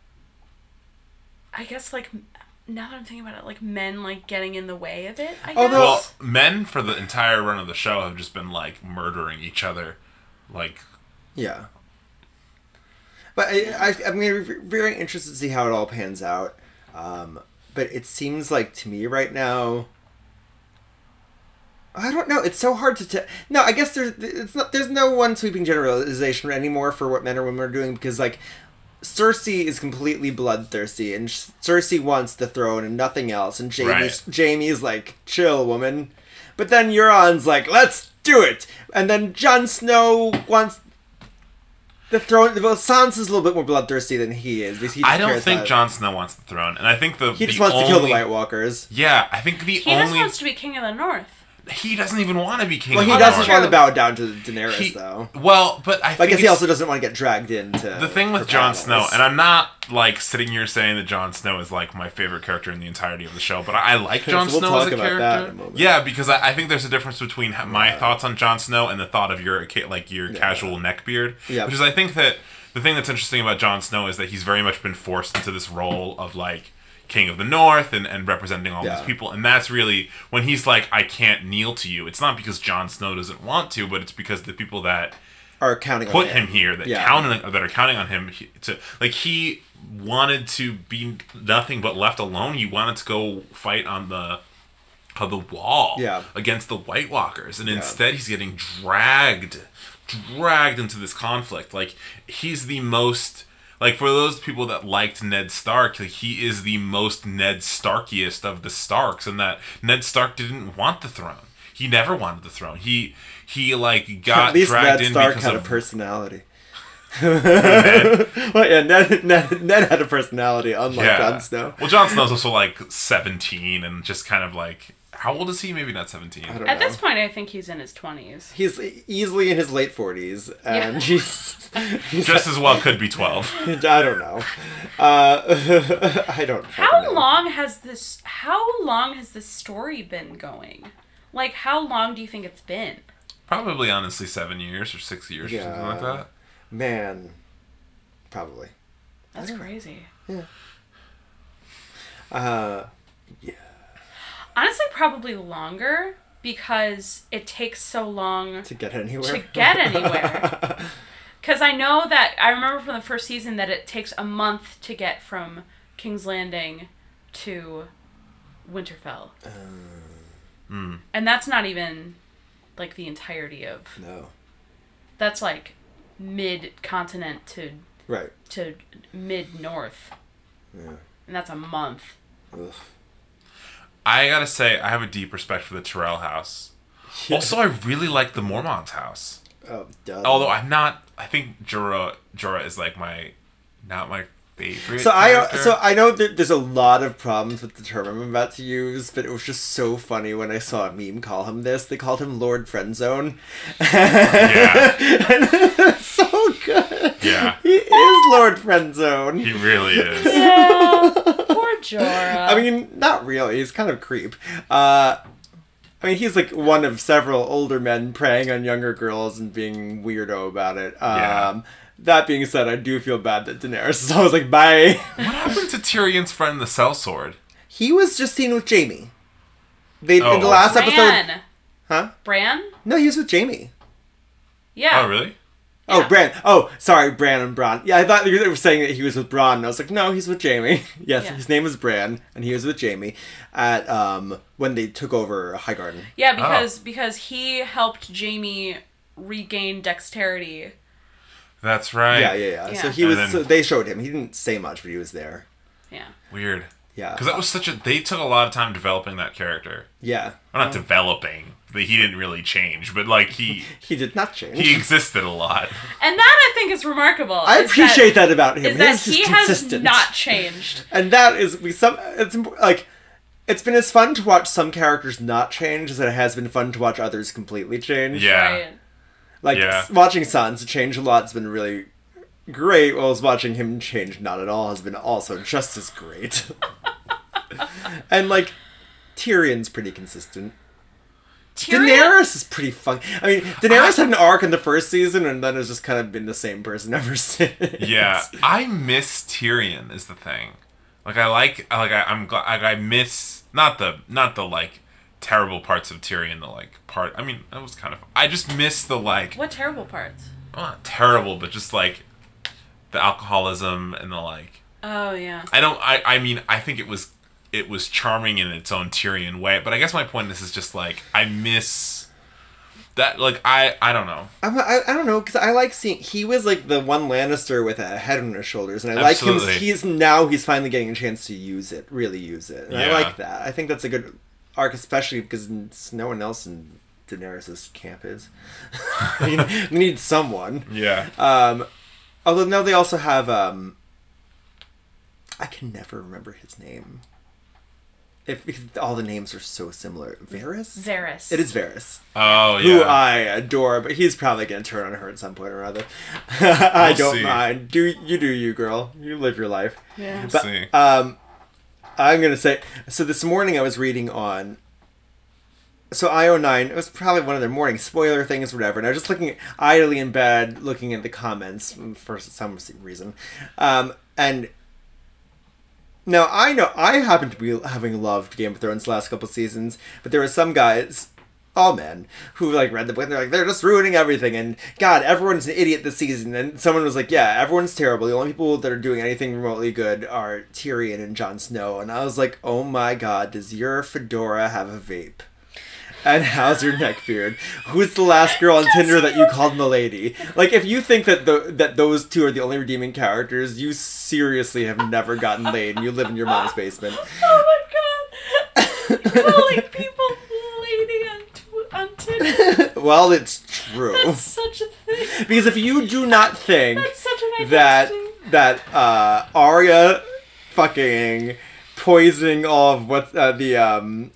I guess like now that I'm thinking about it, like men like getting in the way of it, I guess. Although- Well, men for the entire run of the show have just been like murdering each other, like. Yeah. But I, I, I'm gonna be very interested to see how it all pans out. Um, but it seems like to me right now, I don't know. It's so hard to tell. No, I guess there's it's not. There's no one sweeping generalization anymore for what men or women are doing because like Cersei is completely bloodthirsty and Cersei wants the throne and nothing else. And Jaime's Right. Jaime's like, chill, woman. But then Euron's like, let's do it. And then Jon Snow wants the throne. Well, Sansa's a little bit more bloodthirsty than he is because he just I don't cares think about- Jon Snow wants the throne, and I think the He just the wants only, to kill the White Walkers. Yeah, I think the He just only wants to be king of the North. he doesn't even want to be king. Well, of he the doesn't North. want to bow down to Daenerys, He- though. Well, but I I think guess he it's- also doesn't want to get dragged into the thing with for Jon battles. Snow, and I'm not like sitting here saying that Jon Snow is like my favorite character in the entirety of the show, but I, I like Jon We'll Snow talk as a about character. that in a moment. Yeah, because I, I think there's a difference between ha- my Yeah. thoughts on Jon Snow and the thought of your ca- like your Yeah. casual neckbeard. Yeah. Which is I think that the thing that's interesting about Jon Snow is that he's very much been forced into this role of like king of the North and, and representing all Yeah. these people, and that's really when he's like, I can't kneel to you. It's not because Jon Snow doesn't want to, but it's because the people that Are counting on put him here that Yeah. count on, that are counting on him he- to like he wanted to be nothing but left alone. He wanted to go fight on the on the wall Yeah. against the White Walkers, and Yeah. instead he's getting dragged dragged into this conflict. Like he's the most like for those people that liked Ned Stark, like, he is the most Ned Starkiest of the Starks, and that Ned Stark didn't want the throne. He never wanted the throne. He he like got At least dragged Ned in Stark because had of a personality. Ned. Well, yeah, Ned, Ned, Ned had a personality, unlike Jon Snow. Well, Jon Snow's also like seventeen and just kind of like, how old is he? Maybe not seventeen. I don't At know. this point, I think he's in his twenties. He's easily in his late forties, and Yeah. he's, he's Just as well could be twelve. I don't know. Uh, I don't. fucking How know. long has this? How long has this story been going? Like, how long do you think it's been? Probably, honestly, seven years or six years or something like Yeah. that. Man, probably. That's crazy. Uh, Honestly, probably longer because it takes so long to get anywhere. to get anywhere. Because I know that I remember from the first season that it takes a month to get from King's Landing to Winterfell, Mm. and that's not even like the entirety of. No. That's like mid continent to Right. to mid north, Yeah. and that's a month. Ugh. I gotta say, I have a deep respect for the Tyrell house. Also, I really like the Mormont house. Oh, duh. Although I'm not, I think Jorah Jorah is like my, not my favorite. So I character. so I know that there's a lot of problems with the term I'm about to use, but it was just so funny when I saw a meme call him this. They called him Lord Friendzone. Yeah. And it's so good. Yeah. He is Lord Friendzone. He really is. Yeah, poor Jorah. I mean, not really. He's kind of creep. Uh, I mean, he's like one of several older men preying on younger girls and being weirdo about it. Um, Yeah. That being said, I do feel bad that Daenerys is always like, bye. What happened to Tyrion's friend, the Sellsword? He was just seen with Jaime. They Oh. in the last episode. Bran. Huh? Bran? No, he was with Jaime. Yeah. Oh, really? Oh, Yeah. Bran. Oh, sorry, Bran and Bronn. Yeah, I thought you were saying that he was with Bronn, and I was like, no, he's with Jaime. Yes, Yeah. his name was Bran, and he was with Jaime at um when they took over Highgarden. Yeah, Oh. because because he helped Jamie regain dexterity That's right. Yeah, yeah, yeah. Yeah. So he And was. then- So they showed him. He didn't say much, but he was there. Yeah. Weird. Yeah. Because that was such a. They took a lot of time developing that character. Yeah. Well, not developing. But he didn't really change, but like he He did not change. he existed a lot. And that I think is remarkable. I is appreciate that, about him. Is that His is he has consistent. not changed. And that is we some. It's imp- like. It's been as fun to watch some characters not change as it has been fun to watch others completely change. Yeah. Right. Like, Yeah. s- watching Sans change a lot has been really great, whilst watching him change not at all has been also just as great. And, like, Tyrion's pretty consistent. Tyrion- Daenerys is pretty fun. I mean, Daenerys had an arc in the first season, and then has just kind of been the same person ever since. Yeah, I miss Tyrion is the thing. Like I like, like I, I'm glad. Like, I miss not the not the like terrible parts of Tyrion. The like part. I mean, that was kind of. I just miss the like. What terrible parts? Well, not terrible, but just like the alcoholism and the like. Oh yeah. I don't. I. I mean, I think it was it was charming in its own Tyrion way. But I guess my point is, is just like I miss that. Like I. I don't know. I'm, I, I don't know, because I like seeing... He was, like, the one Lannister with a head on his shoulders, and I like him... Absolutely. He's now he's finally getting a chance to use it, really use it. And I Yeah. like that. I think that's a good arc, especially because no one else in Daenerys' camp is. You know, we need someone. Yeah. Um, although now they also have... Um, I can never remember his name. If, because all the names are so similar. Varys? Varys. It is Varys. Oh yeah. Who I adore, but he's probably gonna turn on her at some point or other. I We'll don't see. mind. Do you do you, girl? You live your life. Yeah. We'll But see. um, I'm gonna say. So this morning I was reading on. So I O nine, it was probably one of their morning spoiler things, whatever. And I was just looking idly in bed, looking at the comments for some reason, um, and. Now, I know, I happen to be having loved Game of Thrones the last couple seasons, but there were some guys, all men, who, like, read the book and they're like, they're just ruining everything, and, God, everyone's an idiot this season, and someone was like, yeah, everyone's terrible, the only people that are doing anything remotely good are Tyrion and Jon Snow, and I was like, oh my God, does your fedora have a vape? And how's your neckbeard? Who's the last girl on Tinder that you called Milady? Like, if you think that the, that those two are the only redeeming characters, you seriously have never gotten laid and you live in your mom's basement. Oh my god. Calling people lady on, tw- on Tinder. Well, it's true. That's such a thing. Because if you do not think That's such an that identity. that uh, Arya fucking poisoning all of what uh, the um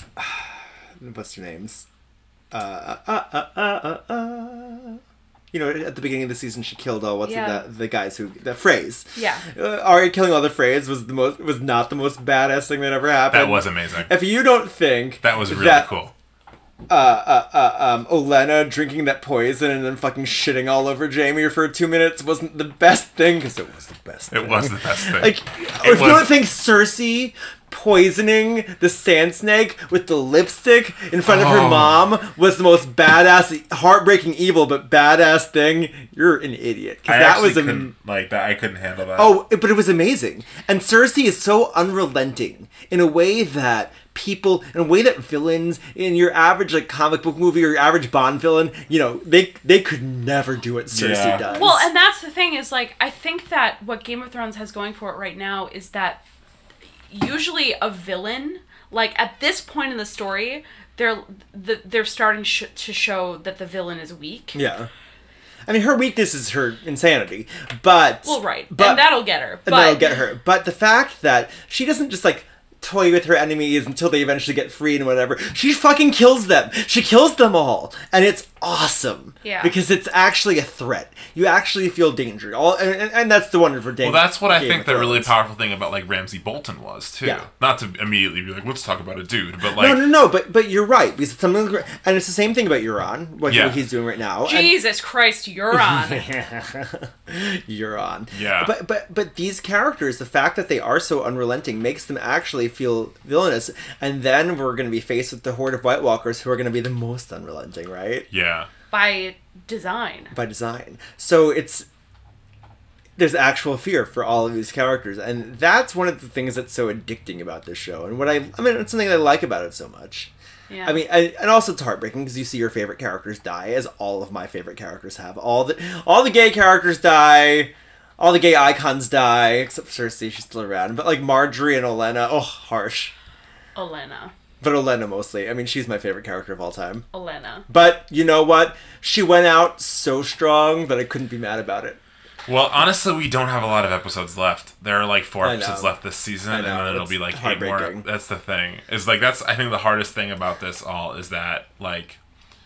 what's their names uh uh uh uh uh, uh. You know, at the beginning of the season, she killed all what's Yeah. it, the the guys who the Freys. Yeah. Uh, Arya killing all the Freys was the most was not the most badass thing that ever happened. That was amazing. If you don't think That was really that, cool. uh, uh, uh, um, Olenna drinking that poison and then fucking shitting all over Jamie for two minutes wasn't the best thing, because it was the best thing. It was the best thing. Like, It if you was- don't think Cersei poisoning the sand snake with the lipstick in front of her Oh. mom was the most badass, heartbreaking evil, but badass thing, you're an idiot. 'Cause I that actually was a couldn't, like that. I couldn't handle that. Oh, but it was amazing. And Cersei is so unrelenting in a way that people, in a way that villains in your average like comic book movie or your average Bond villain, you know, they they could never do what Cersei Yeah. does. Well, and that's the thing is like I think that what Game of Thrones has going for it right now is that usually a villain, like at this point in the story, they're the, they're starting sh- to show that the villain is weak. yeah. I mean, her weakness is her insanity, but Well, right, but and that'll get her. But and that'll get her. But the fact that she doesn't just like toy with her enemies until they eventually get freed and whatever, she fucking kills them. She kills them all, and it's awesome. Yeah. Because it's actually a threat. You actually feel danger. All and, and, and that's the wonder for danger. Well, that's what I Game think of the really Thrones. powerful thing about like Ramsay Bolton was too. Yeah. Not to immediately be like, let's talk about a dude, but like, no, no, no. But but you're right, because something, and it's the same thing about Euron. What, Yeah. what he's doing right now. and- Jesus Christ, you're on. Euron. Yeah. But but but these characters, the fact that they are so unrelenting makes them actually feel villainous. And then we're going to be faced with the horde of White Walkers who are going to be the most unrelenting, right? yeah, By design. By design. So it's there's actual fear for all of these characters, and that's one of the things that's so addicting about this show. And what I I mean, it's something I like about it so much. Yeah. I mean, I, and also it's heartbreaking because you see your favorite characters die, as all of my favorite characters have. All the all the gay characters die, all the gay icons die, except for Cersei, she's still around. But like Marjorie and Olenna, oh, harsh. Olenna. But Olenna mostly. I mean, she's my favorite character of all time. Olenna. But you know what? She went out so strong that I couldn't be mad about it. Well, honestly, we don't have a lot of episodes left. There are like four I episodes know. left this season, I and know, then it'll it's be like eight more. heartbreaking. That's the thing. Is like that's I think the hardest thing about this all is that like,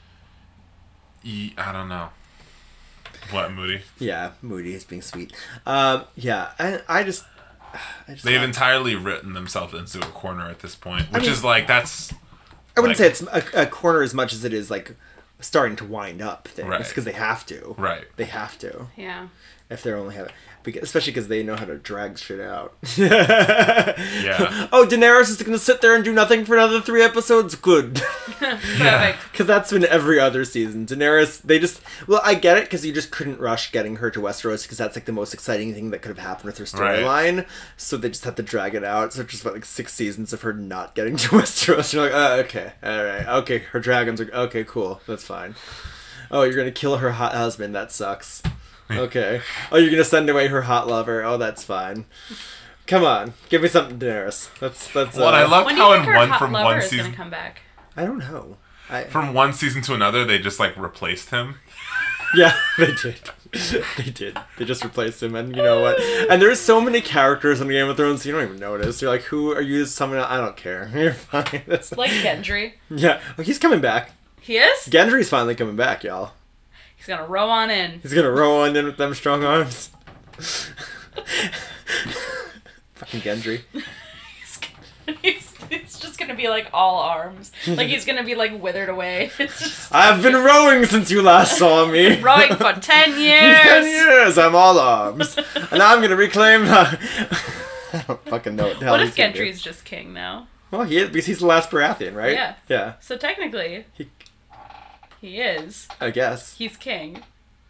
y- I don't know. What, Moody? Yeah, Moody is being sweet. Um, yeah, I, I just, I just. They've thought- entirely written themselves into a corner at this point, which mean- is like that's. I wouldn't like- say it's a, a corner as much as it is like starting to wind up things Right. because they have to. Right. They have to. Yeah. If they're only having, because, especially because they know how to drag shit out. Yeah. Oh, Daenerys is gonna sit there and do nothing for another three episodes. Good. Yeah. Perfect. Because that's been every other season. Daenerys, they just, well, I get it because you just couldn't rush getting her to Westeros because that's like the most exciting thing that could have happened with her storyline. So they just had to drag it out. So it's just about like six seasons of her not getting to Westeros. You're like, oh, okay, all right, okay, her dragons are okay, cool, that's fine. Oh, you're gonna kill her hot husband. That sucks. Okay. Oh, you're gonna send away her hot lover. Oh, that's fine. Come on, give me something, Daenerys. That's that's. Uh, Well, I love When do you how think in her one hot from lover one is season gonna come back? I don't know. I from one season to another, they just like replaced him. Yeah, they did. They did. They just replaced him, and you know what? And there's so many characters on Game of Thrones you don't even notice. You're like, who are you? Someone I don't care. You're fine. That's- Like Gendry. yeah, oh, he's coming back. He is? Gendry's finally coming back, y'all. He's gonna row on in. He's gonna roll on in with them strong arms. Fucking Gendry. He's, he's just gonna be like all arms. Like he's gonna be like withered away. It's just I've been rowing since you last saw me. rowing for ten Ten years. years, I'm all arms. And now I'm gonna reclaim the... I don't fucking know what the hell What he's if gonna do. Gendry's just king now? Well, he is, because he's the last Baratheon, right? Yeah. Yeah, So technically, He- he is. I guess. He's king.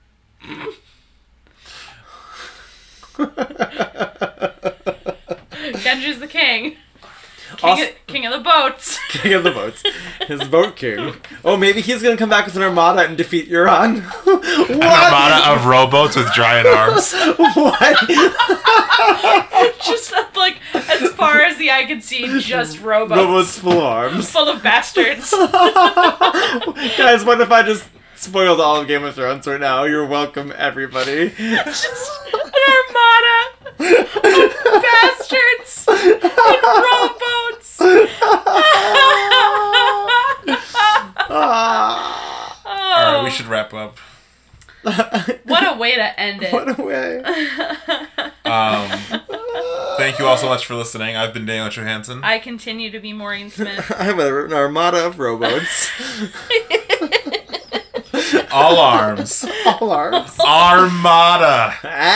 Gendry's the king. King, Also- of, king of the boats. King of the boats. His boat king. Oh, maybe he's gonna come back with an armada and defeat Euron. What? An armada of rowboats with giant arms. What? Just like as far as the eye can see, just rowboats. Robots full arms. Full of bastards. Guys, what if I just spoiled all of Game of Thrones right now? You're welcome, everybody. Just an armada of bastards in rowboats. Ah. All right, Oh, we should wrap up. what a way to end it. What a way. Um, thank you all so much for listening. I've been Daniel Johansson. I continue to be Maureen Smith. I'm a, an armada of rowboats. All arms. All arms. Armada.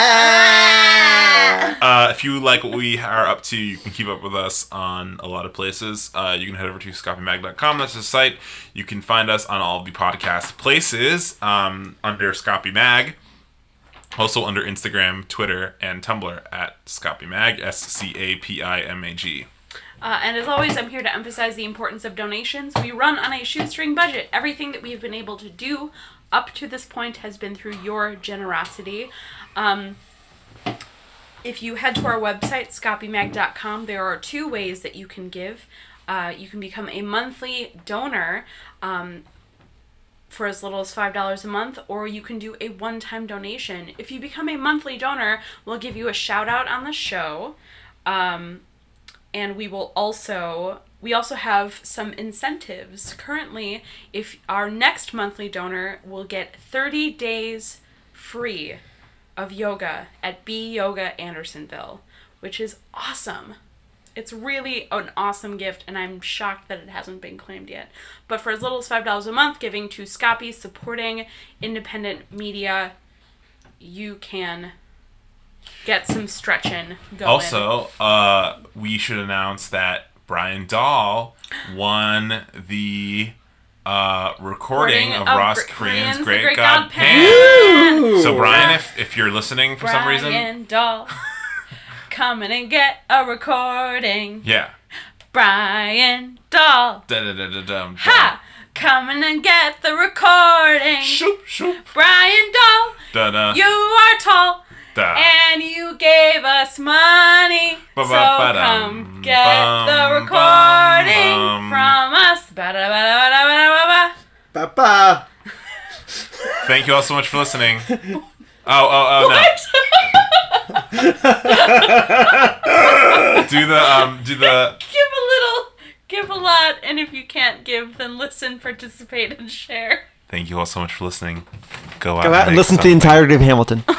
Ah. Uh, if you like what we are up to, you can keep up with us on a lot of places. Uh, you can head over to scopy mag dot com. That's the site. You can find us on all of the podcast places um, under Scopy Mag. Also under Instagram, Twitter, and Tumblr at Scopy Mag, S C A P I M A G. Uh, and as always, I'm here to emphasize the importance of donations. We run on a shoestring budget. Everything that we have been able to do up to this point has been through your generosity. Um, if you head to our website, scopy mag dot com, there are two ways that you can give. Uh, you can become a monthly donor um, for as little as five dollars a month, or you can do a one-time donation. If you become a monthly donor, we'll give you a shout-out on the show. Um... And we will also, we also have some incentives. Currently, if our next monthly donor will get thirty days free of yoga at B Yoga Andersonville, which is awesome. It's really an awesome gift, and I'm shocked that it hasn't been claimed yet. But for as little as five dollars a month, giving to Scopy, supporting independent media, you can get some stretching going. Also, uh, we should announce that Brian Dahl won the uh, recording, Recording of, of Ross Gr- Korean's Korean's Great, The Great God, God Pan. Pan. Ooh. So, Brian, if, if you're listening for some reason, Brian Dahl, come in and get a recording. yeah. Brian Doll. Da-da-da-da-dum. Ha! Come in and get the recording. Shoop, shoop. Brian Doll, Da-da. you are tall. Da. And you gave us money. So come get the recording from us. Ba-da-ba-da-ba-da-ba-da-ba. Ba-ba. Thank you all so much for listening. Oh, oh, oh, no. do the, um, do the... Give a little, give a lot, and if you can't give, then listen, participate, and share. Thank you all so much for listening. Go out, Go out and make listen to the something. entirety of Hamilton.